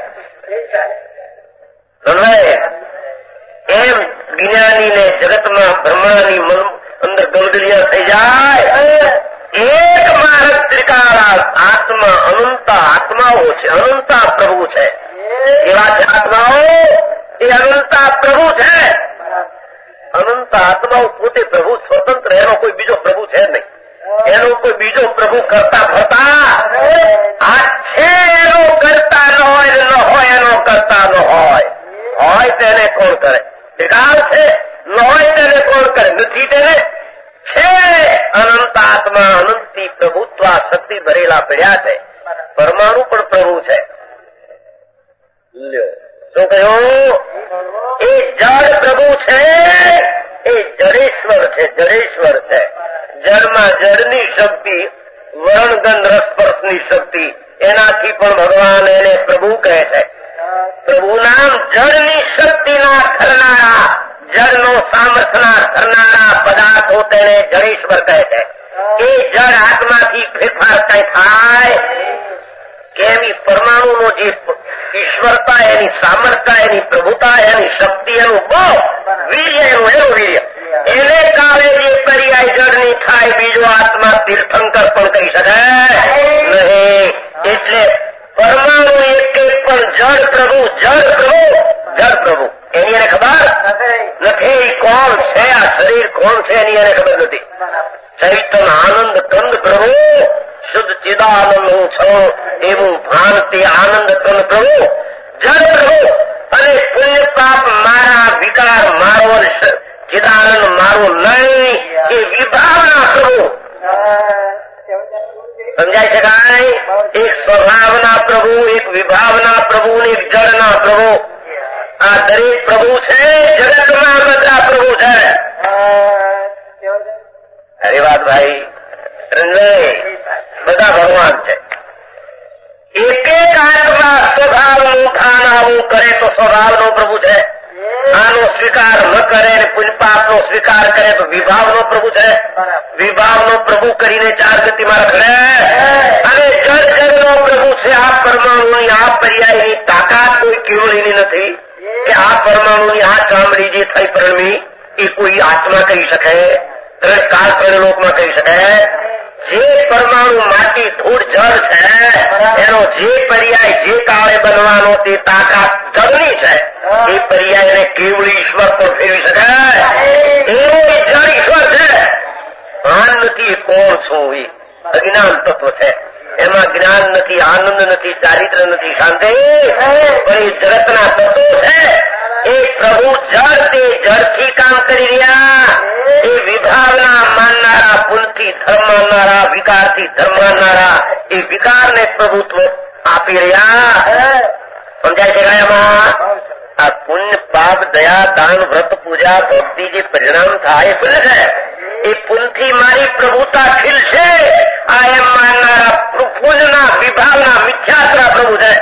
સમજાય? એમ જ્ઞાનીને જગતમાં બ્રહ્માની મન અંદર ગલગલિયા થઈ જાય. એક માર્ગ ત્રિકાળ આત્મા અનંત આત્માઓ છે. અનંત પ્રભુ છે. એવા છે આત્માઓ. એ અનંત પ્રભુ છે. અનંત આત્માઓ પોતે પ્રભુ સ્વતંત્ર. એનો કોઈ બીજો પ્રભુ છે નહીં. એનો કોઈ બીજો પ્રભુ કરતા ફરતા આ છે. એનો કરતા ન હોય ન હોય એનો કરતા ન હોય. હોય તેને કોણ કરે? ત્રિકાળ છે. ન હોય તેને કોણ કરે? નથી તેને છે. અનંત આત્મા અનંતી પ્રભુત્વ શક્તિ ભરેલા પડ્યા છે. પરમાણુ પણ પ્રભુ છે. લ્યો શું કહ્યું? એ જળ પ્રભુ છે. એ જડેશ્વર છે. જડેશ્વર છે. જળમાં જળની શક્તિ, વર્ણગંધ રસસ્પર્શની શક્તિ, એનાથી પણ ભગવાન એને પ્રભુ કહે છે. પ્રભુ નામ જળની શક્તિના કરનારા, જળનો સામર્થના કરનારા પદાર્થો તેને જળેશ્વર કહે છે. એ જળ આત્માથી ફેરફાર કઈ થાય કેમ? એ પરમાણુનો જે ઈશ્વરતા, એની સામર્થતા, એની પ્રભુતા, એની શક્તિ, એનું બહુ વીર્ય, એનું એનું વીર્ય એને કાળે જે પર્યાય જળની થાય બીજો આત્મા તીર્થંકર પણ કહી શકાય નહીં. એટલે પરમાણુ એક એક પણ જળ પ્રભુ, જળ પ્રભુ, જળ પ્રભુ એની એને ખબર નથી. કોણ છે આ શરીર, કોણ છે એની એને ખબર નથી. ચૈતન આનંદ કંદ પ્રભુ, શુદ્ધ ચિદાનંદ હું છું એવું ભાન તે આનંદ કંદ પ્રભુ, જળ પ્રભુ. અને પુણ્ય પાપ મારા, વિકાર મારો, ચિદાનંદ મારું નહીં. એ વિભાવના પ્રભુ. સમજાય છે કાંઈ? એક સ્વભાવના પ્રભુ, એક વિભાવના પ્રભુ, એક જળના પ્રભુ. આ દરેક પ્રભુ છે. જગતમાં બધા પ્રભુ છે. અરે વાત ભાઈ, બધા ભગવાન છે. એક એક આત્મા સ્વભાવનું ખાન આવું કરે તો સ્વભાવનો પ્રભુ છે. આનો સ્વીકાર ન કરે ને પુણ્ય પાપનો સ્વીકાર કરે તો વિભાવનો પ્રભુ છે. વિભાવનો પ્રભુ કરીને ચાર ગતિમાં રખડે અને જળ જળનો પ્રભુ છે. આ પરમાણુની આ પર્યાયની તાકાત કોઈ કેવળીની નથી કે આ પરમાણુની આ ચામડી જે થઈ પરણવી એ કોઈ આત્મા કહી શકે, ત્રણ કાળ ત્રણ લોકમાં કહી શકે. જે પરમાણુ માટી ધૂળ જળ છે એનો જે પર્યાય જે કાળે બનવાનો તે તાકાત જળની છે. એ પર્યાયને કેવળી ઈશ્વર પણ ફેરવી શકાય એવો એ જળ ઈશ્વર છે. ભાન નથી એ કોણ છું એ અજ્ઞાન તત્વ છે. એમાં જ્ઞાન નથી, આનંદ નથી, ચારિત્ર નથી, શાંતિ, પણ એ જગતના તત્વો છે. એ પ્રભુ જળ તે જળથી કામ કરી રહ્યા. એ વિભાવના માનનારા, પુનથી ધર્મ માનનારા, વિકારથી ધર્મ માનનારા એ વિકારને પ્રભુત્વ આપી રહ્યા. સમજાય છે એમાં? આ પુણ્ય પાપ દયા દાન વ્રત પૂજા ભક્તિ જે પરિણામ થાય એ પુણ્ય છે. એ પુનથી મારી પ્રભુતા ખીલશે. આ એમ માનનારા પુણ્યના વિભાવના મિથ્યાત્રા પ્રભુ છે.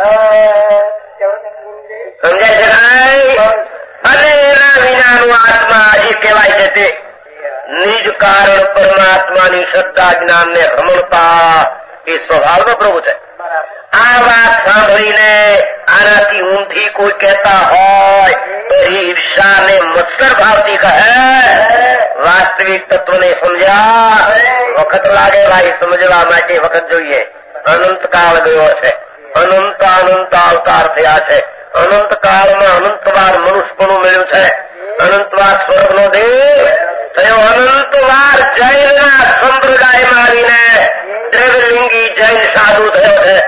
સમજાય છે કાંઈ? અને એના વિનાનું આત્મા આજે કહેવાય છે તે નિજ કારણ પરમાત્માની શ્રદ્ધા જ્ઞાનને રમણતા એ સ્વભાવનો પ્રભુ છે. આ વાત સાંભળીને આનાથી ઊંધી કોઈ કહેતા હોય તો ઈર્ષા ને મત્સર ભાવથી કહે. વાસ્તવિક તત્વને સમજ્યા વખત લાગે ભાઈ, સમજવા માટે વખત જોઈએ. અનંતકાળ ગયો છે, અનંત અનંત અવતાર થયા છે, અનંત કાળમાં અનંતવાર મનુષ્યપણું મળ્યું છે, અનંતવાર સ્વર્ગનો દેવ થયો, અનંતવાર જૈનના સંપ્રદાયમાં આવીને દ્રવ્યલિંગી જૈન સાધુ થયો છે.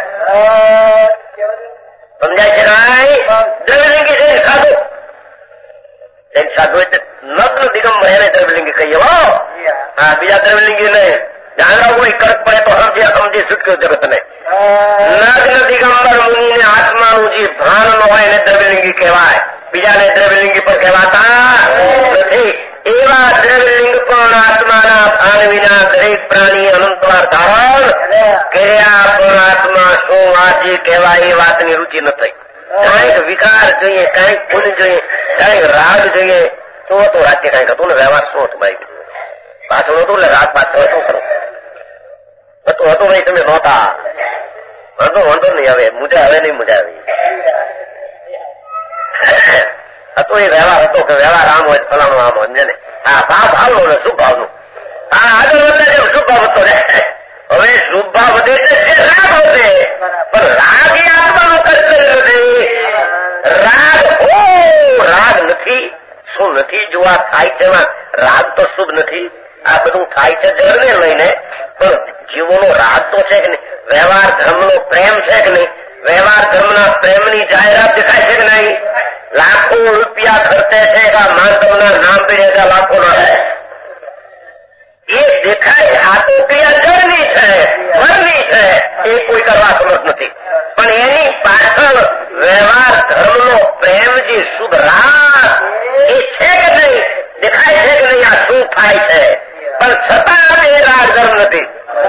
સમજાય છે નાય? દ્રવ્યલિંગી જૈન સાધુ. જૈન સાધુ એટલે નગ્ન દિગંબર એને દ્રવ્યલિંગી કહીએ. હા, બીજા દ્રવ્યલિંગી નહીં. ધ્યાન રાખવું, કોઈ કર્ક પડે તો સમજે સમજી છૂટક્યો જગતને. નગ્ન દિગંબર મુનિને આત્માનું જે ભાન ન હોય એને દ્રવ્યલિંગી કહેવાય. બીજાને દ્રવ્યલિંગી પણ કહેવાતા નથી. એવા દ્રવ્યલિંગ પણ આત્માના ભાન વિના દરેક પ્રાણી અનંતવાર ધારણ કર્યા, પણ આત્મા શું આજે કહેવાય એ વાતની રુચિ ન થઈ. કાંઈક વિકાર જોઈએ, કાંઈક પુણ્ય જોઈએ, કાંઈક રાગ જોઈએ. શું હતું રાજ્ય કાંઈક હતું ને વ્યવહાર શું હતું ભાઈ? પાછળ હતું એટલે રાત પાછળ શું કરું હતું હતું ભાઈ? તમે નહોતા. વાંધો વાંધો નહીં, હવે મુજા હવે નહીં મુજા આવી હતો. એ વ્યવહાર હતો કે વ્યવહાર આમ હોય ફલાણું આમ હોય ને. હા, ભાવ ભાવનો ને શુભ ભાવનું. હા, આગળ વધતા જેમ શુભ ભાવ હતો ને. હવે શુભ ભાવ વધે છે જે રાગ વધે, પણ રાગ એ આત્માનું કર્તવ્ય નથી. રાગ હો રાગ નથી. શું નથી? જો આ થાય છે એમાં રાગ તો શુભ નથી. આ બધું થાય છે જળને લઈને, પણ જીવોનો રાગ તો છે કે નહીં? વ્યવહાર ધર્મનો પ્રેમ છે કે નહીં? વ્યવહાર ધર્મના પ્રેમની જાહેરાત દેખાય છે કે નહીં? લાખો રૂપિયા ખર્ચે છે કે માધવના નામ પીડે લાખો ના એ દેખાય. આ તો ક્રિયા જળની છે, મનની છે, એ કોઈ કરવા સમર્થ નથી. પણ એની પાછળ વ્યવહાર ધર્મનો પ્રેમ જે શુભ રાગ એ છે કે નહીં? દેખાય છે કે નહીં? આ શું થાય છે? પણ છતાં એ રાગ ધર્મ નથી.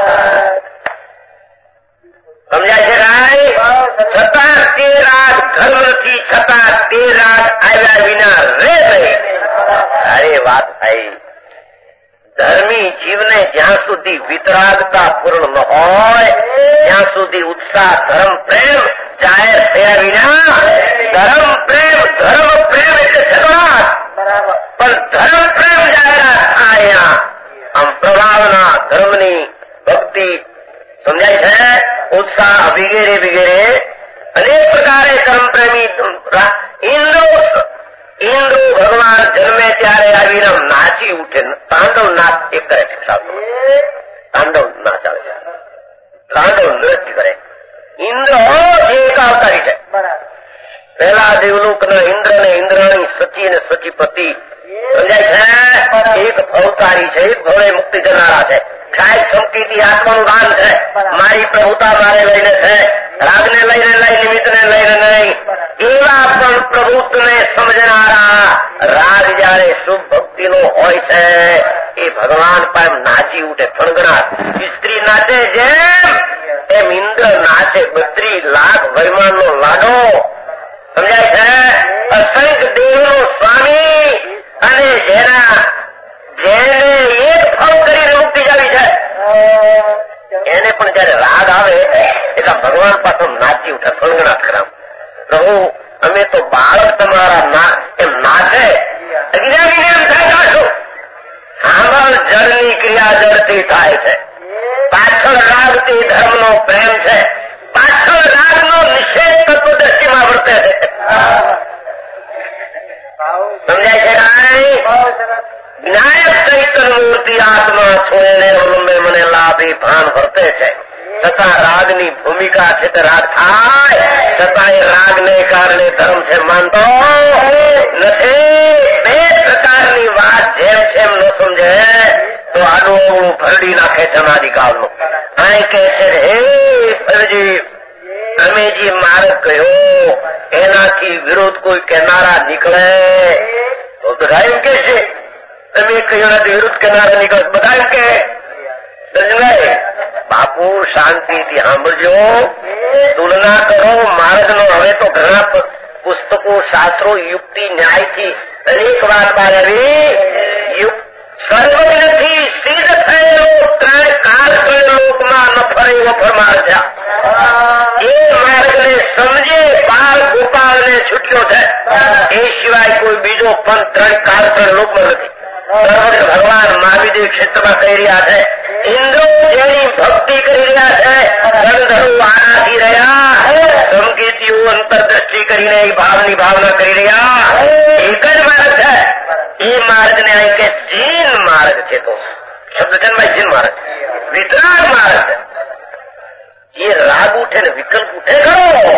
સમજાય છે કાંઈ? છતાં તે રાગ ધર્મ નથી, છતાં તે રાગ આવ્યા વિના રે નહીં. અરે વાત ભાઈ, ધર્મી જીવને જ્યાં સુધી વિતરાગતા પૂર્ણ ન હોય ત્યાં સુધી ઉત્સાહ ધર્મ પ્રેમ જાહેર થયા વિના, ધર્મ પ્રેમ ધર્મ પ્રેમ એટલે છગડાટ, પણ ધર્મ પ્રેમ જાહેરાત થાય આમ પ્રભાવના ધર્મની ભક્તિ. સમજાય છે? ઉત્સાહ વગેરે વગેરે અનેક પ્રકારે કર્મ પ્રેમી ઇન્દ્રો ઇન્દ્રો ભગવાન જન્મે ત્યારે આવીને નાચી ઉઠે. તાંડવ નાચ એક કરે છે શાસ્ત્રો. તાંડવ નાચ આવે છે, તાંડવ નૃત્ય કરે. ઇન્દ્ર જે એક અવતારી છે. પહેલા દેવલોકના ઇન્દ્ર ને ઇન્દ્રાણી સચી ને સચીપતિ. સમજાય છે? એક અવતારી છે, એક ભવે મુક્તિ કરનારા છે. કાંઈક સંકિતી આત્માનું દાન છે. મારી પ્રભુતા મારે લઈને છે, રાગને લઈને લઈ, નિમિત્તને લઈને નહીં. એવા પણ પ્રભુત્વને સમજનારા રાગ જયારે શુભ ભક્તિનો હોય છે એ ભગવાન પર નાચી ઉઠે, થણગણાટ. સ્ત્રી નાચે જેમ એમ ઇન્દ્ર નાચે. બત્રી લાખ વૈમાનનો લાડો. સમજાય છે? અસંખ્ય દેવનો સ્વામી અને જેના એને પણ જયારે રાગ આવે એટલે ભગવાન પાછો નાચી ઉઠે, ફંગણાટ કરામ. પ્રભુ અમે તો બાળક તમારા એમ નાચે, અજ્ઞાની એમ થાય શું? સાંભળ, જળની ક્રિયા જળથી થાય છે, પાછળ રાગથી ધર્મનો પ્રેમ છે, પાછળ રાગનો નિષેધ તત્વદ્રષ્ટિમાં વર્તે છે. સમજાય છે કાંઈ? જ્ઞાયક ચૈતન્ય મૂર્તિ આત્મા છોડે અવલંબે મને લાભી ભાન વર્તે છે, છતાં રાગની ભૂમિકા છે તે રાગ થાય, છતાં એ રાગને કારણે ધર્મ છે માનતો નથી. બે પ્રકારની વાત જેમ છે એમ ન સમજે તો આનું અવળું ભરડી નાખે છે અનાદિકાળનું. અહીં કે છે હે ફરજી તમે જે માર્ગ કહ્યો એનાથી વિરોધ કોઈ કહેનારા નીકળે તો બધા એમ કે છે તમે કહ્યું એનાથી વિરુદ્ધ કહેનારા નીકળે બધા એમ કે બાપુ શાંતિથી સાંભળજો, તુલના કરો માર્ગનો. હવે તો ઘણા પુસ્તકો શાસ્ત્રો યુક્તિ ન્યાયથી દરેક વાત બહાર આવી. સર્વજ્ઞથી સિદ્ધ થયેલો ત્રણ કાળ લોકમાં ન ફરે એવો ફરમાન છે. એ માર્ગને સમજે બાળ ગોપાળને છૂટ્યો છે, એ સિવાય કોઈ બીજો પણ ત્રણ કાળ ત્રણ લોકમાં નથી. ભગવાન મહાવીર ક્ષેત્રમાં કહી રહ્યા છે, ઇન્દ્રો જેની ભક્તિ કરી રહ્યા છે, ગંધર્વો આનાથી રહ્યા, સંકેતીઓ અંતરદ્રષ્ટિ કરીને એ ભાવની ભાવના કરી રહ્યા. એક જ માર્ગ છે. એ માર્ગને અહીં કે જીન માર્ગ છે. તો શબ્દ જન્માય જીન માર્ગ, વિતરાગ માર્ગ છે. એ રાગ ઉઠે ને વિકલ્પ ઉઠે ખરો.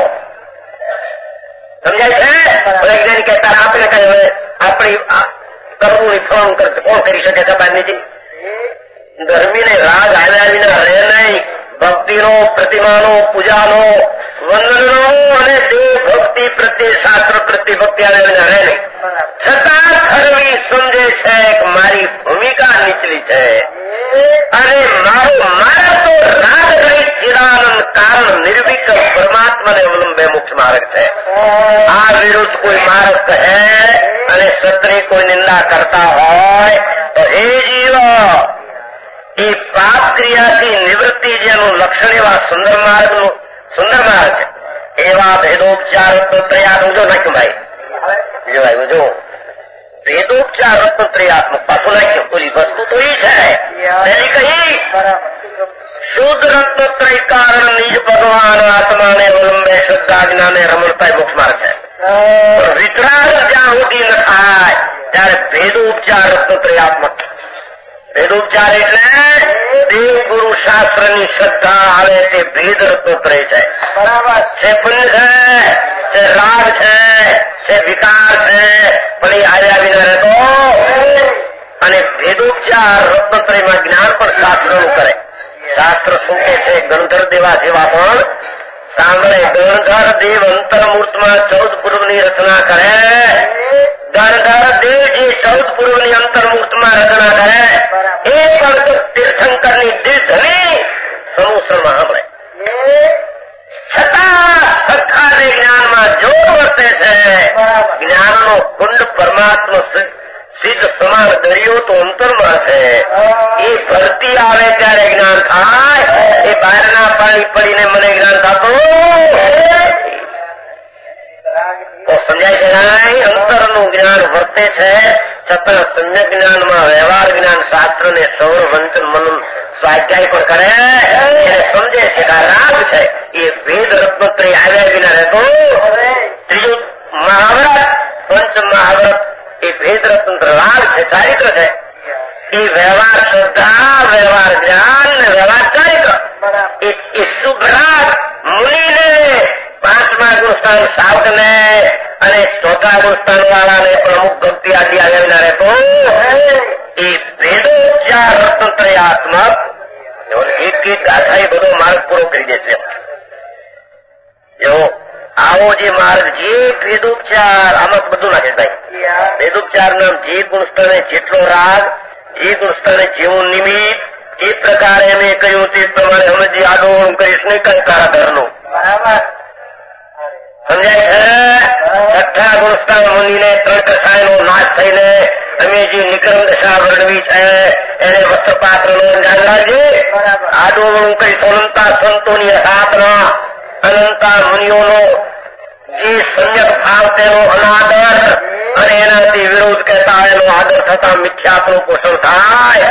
સમજાય છે? વૈજ્ઞાનિક કહેતા આપણે કઈ હવે આપણી કરવું ફોન કરશે, કોણ કરી શકે છે બાદની? ધર્મીને રાગ આવ્યા વિના રહે નહીં. ભક્તિનો, પ્રતિમાનો, પૂજાનો, વંદનનો અને દેવ ભક્તિ પ્રત્યે શાસ્ત્ર પ્રત્યે ભક્તિ આવ્યા વિના રહે નહીં. છતાં ખરવી સમજે છે કે મારી ભૂમિકા નીચલી છે અને મારો માર્ગ તો રાગ રહિત ચિરાનંદ કારણ નિર્વિકલ્પ પરમાત્માને અવલંબે મુખ્ય માર્ગ છે. આ વિરુદ્ધ કોઈ માર્ગ કહે અને સત્રી કોઈ નિંદા કરતા હોય તો એ જીવ એ પાપ ક્રિયાથી નિવૃત્તિ જેનું લક્ષણ એવા સુંદર માર્ગનું સુંદર માર્ગ છે. એવા ભેદોપચાર ત્રયાત્મક જો નાખ્યું ભાઈ, બીજું આવ્યું જો ભેદોપચાર રત્નત્રયાત્મક પાછું નાખ્યું. પૂરી વસ્તુ તો એ છે તેની કહી શુદ્ધ રત્નત્રય કારણ નિજ ભગવાન આત્માને અવલંબે શ્રદ્ધા જ્ઞાને રમણતા મુખ માર્ગ છે. વિતરાગ જ્યાં સુધી ન થાય ત્યારે ભેદોપચાર રત્નત્રયાત્મક. ભેદોપચાર એટલે દેવ ગુરુ શાસ્ત્રની શ્રદ્ધા આવે તે ભેદ રત્નત્રય છે. બરાબર છે. પુણ્ય છે, છે રાગ છે, છે વિકાર છે, પણ એ આવ્યા વિના રહેતો. અને ભેદોપચાર રત્નત્રયમાં જ્ઞાન પણ શાસ્ત્રનું કરે. શાસ્ત્ર શું કે છે? ગણધર દેવા જેવા પણ સાંભળે. ગણધર દેવ અંતર્મૂર્તમાં ચૌદ પૂર્વની રચના કરે. ગણધર દેવ જે ચૌદ પૂર્વની અંતર્મૂર્તમાં રચના કરે એ પણ તીર્થંકરની દીર્ઘની સમૂસરમાં સાંભળે. છતાં સખાને જ્ઞાનમાં જોર વર્તે છે. જ્ઞાનનો કુંડ પરમાત્મા સિદ્ધ સમાન દરિયો તો અંતરમાં છે. એ ભરતી આવે ત્યારે જ્ઞાન થાય. એ બહારના પાણી પડીને મને જ્ઞાન થતું તો સમજાય છે નહીં? અંતરનું જ્ઞાન વર્તે છે, છતાં સમ્યક જ્ઞાનમાં વ્યવહાર જ્ઞાન શાસ્ત્ર ને સૌર વંચન મનન સ્વાધ્યાય પણ કરે. એને સમજે છે કે આ રાગ છે. એ વેદ રત્નત્રય આવ્યા વિના રહેતો. ત્રીજું મહાવ્રત, પંચ મહાવ્રત એ ભેદ રત્ન રાગ છે, ચારિત્ર છે. એ વ્યવહાર શ્રદ્ધા, વ્યવહાર જ્ઞાન ને વ્યવહાર ચારિત્ર એ શુભ રાગ મુનિને પાંચમા ગુણસ્થાન સાવકને અને ચોથા ગુણસ્થાન વાળાને પણ અમુક ભક્તિ આદિ આવ્યા વિના રહેતો. એ ભેદોપચાર રત્નત્રયાત્મક એક એક ગાથા એ બધો માર્ગ પૂરો કરી દેશે. જો આવો જે માર્ગ જે ભેદોપચાર આમાં બધું નાખે ભાઈ. ભેદોપચાર નામ જે ગુણસ્થાને જેટલો રાગ, જે ગુણસ્થાને જેવું નિમિત્ત, એ પ્રકારે એમે કહ્યું તે પ્રમાણે અમે જે આડોળ કરીશ નહીં કઈ તારા ઘરનું. સમજાય છે? છઠ્ઠા ગુણસ્થાન મુનિને ત્રણ કસાયનો નાશ થઈને તમે જે નિક્રમ દશા વર્ણવી છે એને વસ્ત્રપાત્રનો ધ્યાન રાખજે. આડોવળું કઈ સોનંતા સંતોની સાધના, અનંતા મુનિઓનો જે સમ્યક ભાવ તેનો અનાદર અને એનાથી વિરોધ કહેતા એનો આદર થતા મિથ્યાત્વનું પોષણ થાય.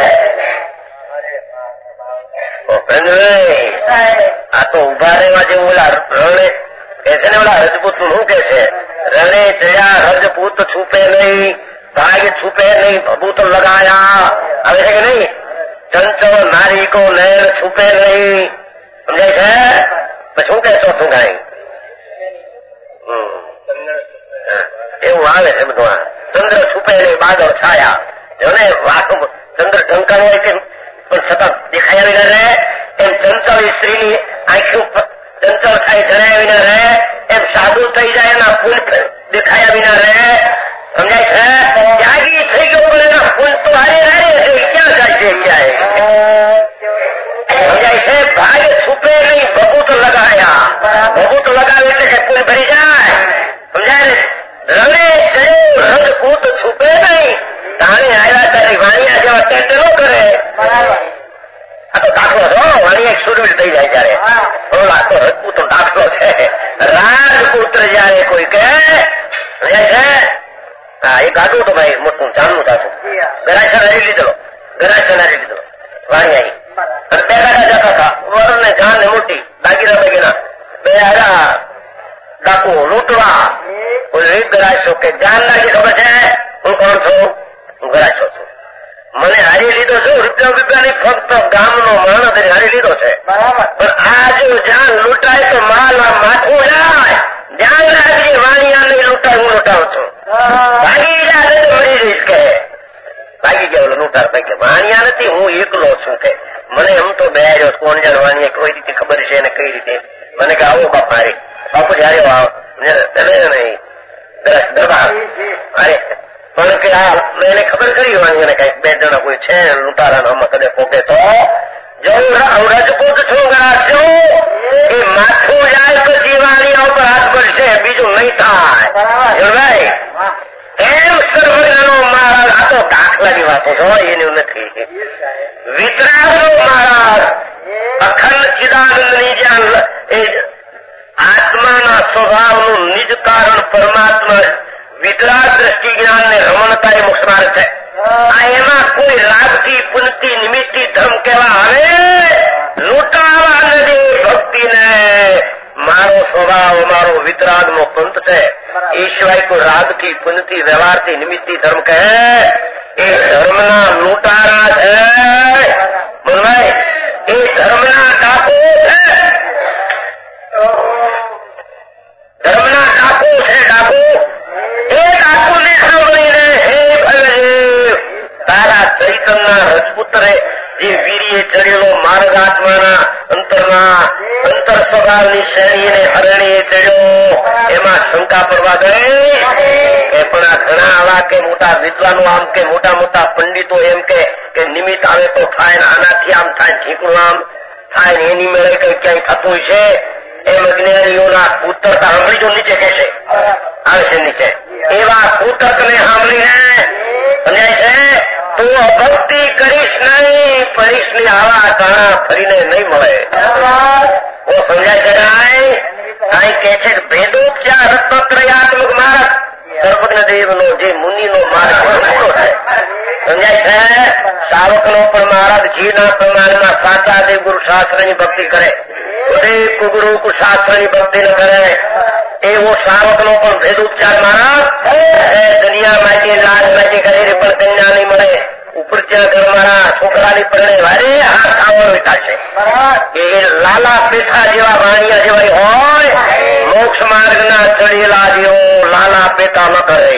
આ તો ઉભા રહેવા જેવું ઓલા રણે કે છે ને, ઓલા રજપૂત નું શું કે છે, રણે જયા રજપૂત છૂપે નહીં, ભાગ છૂપે નહીં, ભભૂત લગાયા. આવે છે કે નહીં? ચંચળ નારી કો નયન છૂપે નહીં. સમજાય છે? પછી શું કે ચોથું ગાય એવું આવે છે બધું. આ ચંદ્ર છૂપે નહીં, બાદળ છાયા. જો ને વાતું ચંદ્ર ઢંકાવ હોય કે પણ છતાં દેખાયા વિના રહે, એમ ચંચળ સ્ત્રીની આંખો ચંચળ થાય જણાયા વિના રહે, એમ સાદું થઈ જાય એના ફૂલ દેખાયા વિના રહે. સમજાય છે? ત્યાગી થઈ ગયો પણ એના ફૂલ તો હારે હારે છે, ક્યાં જાય છે ક્યાંય. સમજાય છે? ભાગ છૂપે નહીં, ભભૂત લગાયા. ભભૂત લગાવે એટલે કે ફૂલ ભરી જાય. સમજાય ને? રણે જયું રજપૂત છૂપે નહીં, તાણે આવ્યા ત્યારે વાણિયા જેવા ટેટ ન કરે. આ તો દાખલો છો, વાણિયા એક સુરવીર થઈ જાય ત્યારે. ઓલા તો રજપૂત દાખલો છે. રાજપુત્ર જયારે કોઈ કહે છે, હા એ ગાધું તો ભાઈ મોટું જાનનું જાતું ગરાસન હારી લીધેલો, ગરાસન હારી લીધેલો વાણિયા. અને બે ગાડા જતા હતા, વર ને જાન ને મોટી દાગીના દાગીના બે હારા ડાકુ લૂંટવા. એક ગરાશો કે જાન લાગી ખબર છે હું કોણ છું? હું ગરાશો છું. મને હારી લીધો છું, રૂપિયા રૂપિયાની ફક્ત ગામનો માણસ હારી લીધો છે. પણ આ જો જાન લૂંટાય તો માલ માથું જાય. ધ્યાન રાખજે, વાણિયા નહીં લૂંટાય, હું લૂંટાવું છું. ભાગી જાય તો મરી જઈશ કે. ભાગી ગયા ઓલો લૂંટાર ભાઈ કે વાણિયા નથી, હું એકલો છું કે. મને એમ તો બે રહ્યો કોણ જાણ વાણિયા કઈ રીતે ખબર છે ને કઈ રીતે. મને કે આવો બાપ મારે બાપુ જયારે આવો નહીં દરબાર અરે પણ કે આ મેં એને ખબર કરી વાણિયાને કઈક બે જણા કોઈ છે લૂંટારા આમાં કદે પોકે તો જવું રજપૂત છું ગરાજો એ માથું જાય તો જીવાણીયા ઉપર હાથ પડશે, બીજું નહીં થાય. ભાઈ એમ સર્વજ્ઞનો મહારાજ, આ તો દાખલાની વાતો છો, એનું નથી. વિતરાગનો મહારાજ અખંડ ચિદાનંદની જ્યાં એ આત્માના સ્વભાવનું નિજ કારણ પરમાત્મા વિતરાગ દ્રષ્ટિ જ્ઞાન ને રમણતા એ મોક્ષ માર્ગ છે. આ એમાં કોઈ લાભથી પુનથી નિમિત્તી ધર્મ કેવા આવે લૂંટાવા નથી. ભક્તિને મારો સ્વભાવ મારો વિતરાગ નો પંથ છે, એ સિવાય કોઈ રાગથી પુનથી વ્યવહારથી નિમિત્તી ધર્મ કહે એ ધર્મના લૂંટારા છે. બોલવાય એ ધર્મના ડાકુ છે, ધર્મના ડાકુ છે. ડાકુ એ ડાકુને સાંભળીને હે ભગદેવ તારા ચૈતનના રજપુત્રે જે વીરીએ ચડેલો માર્ગ આત્માના અંતરના અંતર સ્વભાવની શ્રેણીને હરણીએ ચડ્યો, એમાં શંકા પડવા ગઈ એ પણ આ ઘણા આવા કે મોટા વિદ્વાનો આમ કે મોટા મોટા પંડિતો એમ કે નિમિત્ત આવે તો થાય ને આનાથી આમ થાય, ઠીકણું આમ થાય ને એની મેળે કઈ ક્યાંય થતું છે એમ અજ્ઞાનીઓના કૂતર્ક સાંભળી જો નીચે કહેશે આવે છે નીચે એવા કૂતર્ક ને સાંભળીને સમજાય છે તું અભક્તિ કરીશ નહીં, પરીશ ની આવા કાણા ફરીને નહીં મળે. ઓ સમજાય છે કાંઈ કાંઈ કે છે કે ભેદોપચાર રત્નત્રયાત્મક માર્ગ સર્વજ્ઞ દેવ નો જે મુનિ નો માર્ગ છે સમજાય છે. સાવક નો પણ મહારાજ ઘીના પ્રમાણમાં સાચા દેવ ગુરુ શાસ્ત્ર ની ભક્તિ કરે, ઉદય કુગુરુ શાસ્ત્ર ની ભક્તિ ન કરે એવો સાવક નો પણ ભેદ ઉપચાર મારા દુનિયા માટે લાજ માટે કરીને પણ કન્યા નહીં મળે. ઉપર ત્યાં ઘર મારા છોકરાની પરણે વારે હાથ ખાવાનો વિકાશે એ લાલા પેઠા જેવા વાણિયા જેવા હોય મોક્ષ માર્ગ ના ચડેલા જેવો લાલા પેટા ન કરે.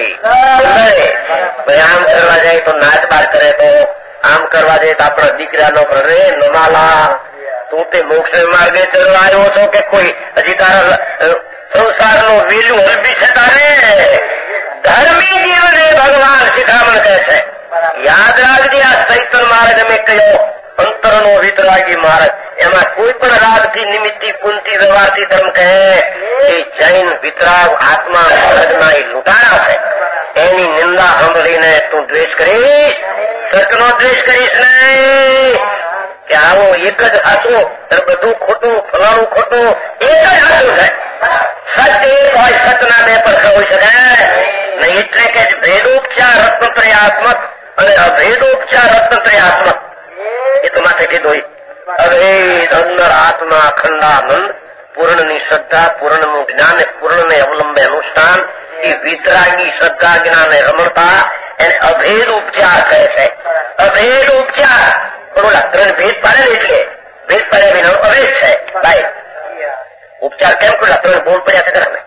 આમ કરવા જાય તો નાચ બાર કરે તો આમ કરવા જાય તો આપણા દીકરા નો રે નમાલા તું તે મોક્ષ માર્ગે ચડવા આવ્યો છો કે કોઈ હજી તારા સંસાર નો વેલ્યુ હલબી છે તારે. ધર્મી જીવને ભગવાન શિખામણ કહે છે યાદ રાખજે આ ચૈતન માર્ગ અમે કયો અંતરનો વિતરાગી માર્ગ એમાં કોઈ પણ રાગથી નિમિત્તી પુનથી વ્યવહારથી ધર્મ કહે એ જૈન વિતરાગ આત્મા માર્ગના એ લૂંટારા છે. એની નિંદા સાંભળીને તું દ્વેષ કરીશ, સતનો દ્વેષ કરીશ નહીં કે આવો એક જ સાચું અને બધું ખોટું, ફલાણું ખોટું, એક જ સાચું છે. સત્ય એક હોય, સતના બે પર હોઈ શકે નહીં. એટલે કે ભેદોપચાર રત્નત્રયાત્મક અને અભેદોપચાર રત્નત્રયાત્મક એ તો માથે કીધું. અભેદ અંદર આત્મા અખંડાનંદ, પૂર્ણની શ્રદ્ધા, પૂર્ણનું જ્ઞાન, પૂર્ણને અવલંબે અનુષ્ઠાન, એ વિતરાગી શ્રદ્ધા જ્ઞાન રમણતા એને અભેદ ઉપચાર કહે છે. અભેદ ઉપચાર બોલા ત્રણ ભેદ પાડે એટલે ભેદ પાડ્યા વિના અભેદ છે ભાઈ. ઉપચાર કેમ ખોલા ત્રણ બોલ પડ્યા છે તમે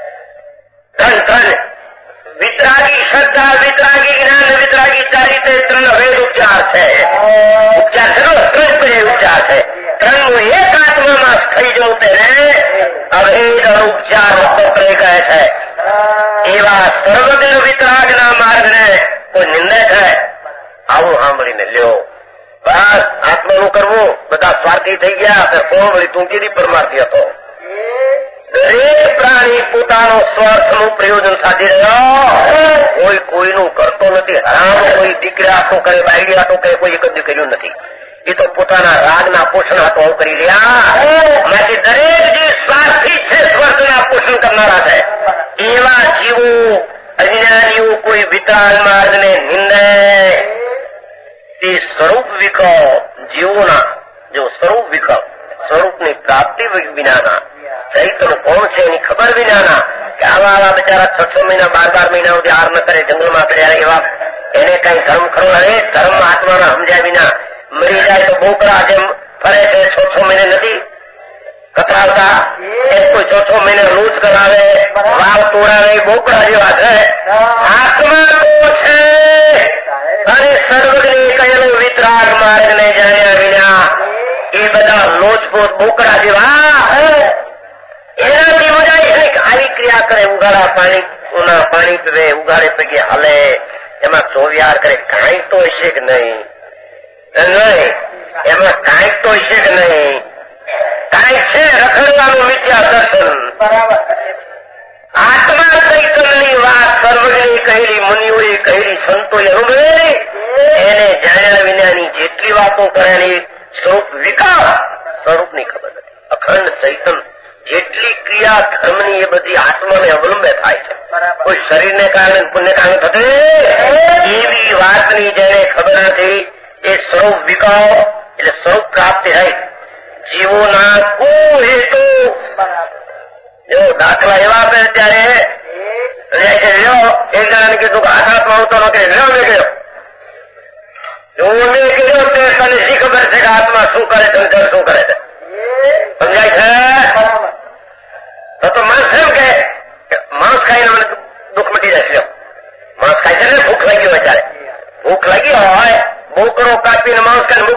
ત્રણ ત્રણ વિતરાગી શ્રદ્ધા, વિતરાગી જ્ઞાન, વિતરાગી ચારિત્ર્ય, ત્રણ અભેદ ઉપચાર છે. ઉપચાર છે ત્રણ પડે ઉપચાર છે. ત્રણ નું એક આત્મામાં થઈ જવું તેને અભેદ ઉપચાર સ્તોત્ર કહે છે. એવા સર્વજ્ઞ વિતરાગના માર્ગને કોઈ નિંદે છે આવું સાંભળીને લ્યો. બસ આત્માનું કરવું, બધા સ્વાર્થી થઈ ગયા. કોણ વળી તું કીધી પરમાર્થી હતો. દરેક પ્રાણી પોતાનો સ્વાર્થનું પ્રયોજન સાધી રહ્યો, કોઈ કોઈનું કરતો નથી. હરામ કોઈ દીકરા હાથો કરે, બાયડી હાથો કરે, કોઈ એક જ કર્યું નથી. એ તો પોતાના રાગના પોષણ હાથો કરી રહ્યા. માટે દરેક જે સ્વાર્થી છે સ્વાર્થના પોષણ કરનારા છે. એવા જીવો અજ્ઞાનીઓ કોઈ વિતરાગ માર્ગને નિંદે. તે સ્વરૂપ વિકલ્પ જીવોના જો સ્વરૂપ વિકલ્પ સ્વરૂપની પ્રાપ્તિ વિનાના, ચૈતન્ય કોણ છે એની ખબર વિનાના, કે આવા આવા બિચારા છ છ મહિના બાર બાર મહિના સુધી હાર ન કરે, જંગલમાં કર્યા એવા, એને કઈ ધર્મ ખરો? અરે ધર્મ આત્માના સમજ્યા વિના મરી જાય તો બોકડા જેમ ફરે છે. છ છ મહિને નથી કતરાવતા, એ કોઈ છ છ મહિને લૂચ કરાવે, વાવ તોડાવે, બોકડા જેવા છે. આત્મા તો છે અને સર્વજ્ઞ કહેલું વિતરાગ માર્ગને જાણ્યા વિના એ બધા લોચપોત બોકડા જેવા. એનાથી મજા આવી ક્રિયા કરે, ઉગાડા પાણી ઉના પાણી પીવે, ઉગાડે પૈકી હાલે, એમાં ચોવિયાર કરે. કાંઈક તો હશે કે નહીં? નહીં એમાં કાંઈક તો હશે કે નહીં? કાંઈક છે. રખડવાનું મિથ્યા દર્શન. આત્મા ચૈતન્યની વાત સર્વજ્ઞે કહેલી, મુનિઓએ કહેલી, સંતોએ અનુભવેલી, એને જાણ્યા વિનાની જેટલી વાતો કરેલી સ્વરૂપ વિકાસ સ્વરૂપની ખબર નથી. અખંડ ચૈતન્ય જેટલી ક્રિયા ધર્મની એ બધી આત્માને અવલંબે થાય છે. કોઈ શરીરને કારણે પુણ્ય કારણે થતે એવી વાતની જેને ખબર નથી એ સ્વરૂપ વિકાસ એટલે સ્વરૂપ પ્રાપ્તિ થાય. જીવોના કુહેતુ જો દાખલા એવા આપે ત્યારે એક જણાને કીધું કે આત્મા આવતો નથી, રહ્યો મેં ગયો. હું મેં કીધું તે તને શી ખબર છે કે આત્મા શું કરે છે, જળ શું કરે છે? સમજાય છે? તો તો માણસ એમ કે માંસ ખાઈને મને દુઃખ મટી જશે. માંસ ખાય છે ને ભૂખ લાગી હોય ત્યારે, ભૂખ લાગી હોય બોકડો કાપીને માંસ ખાઈને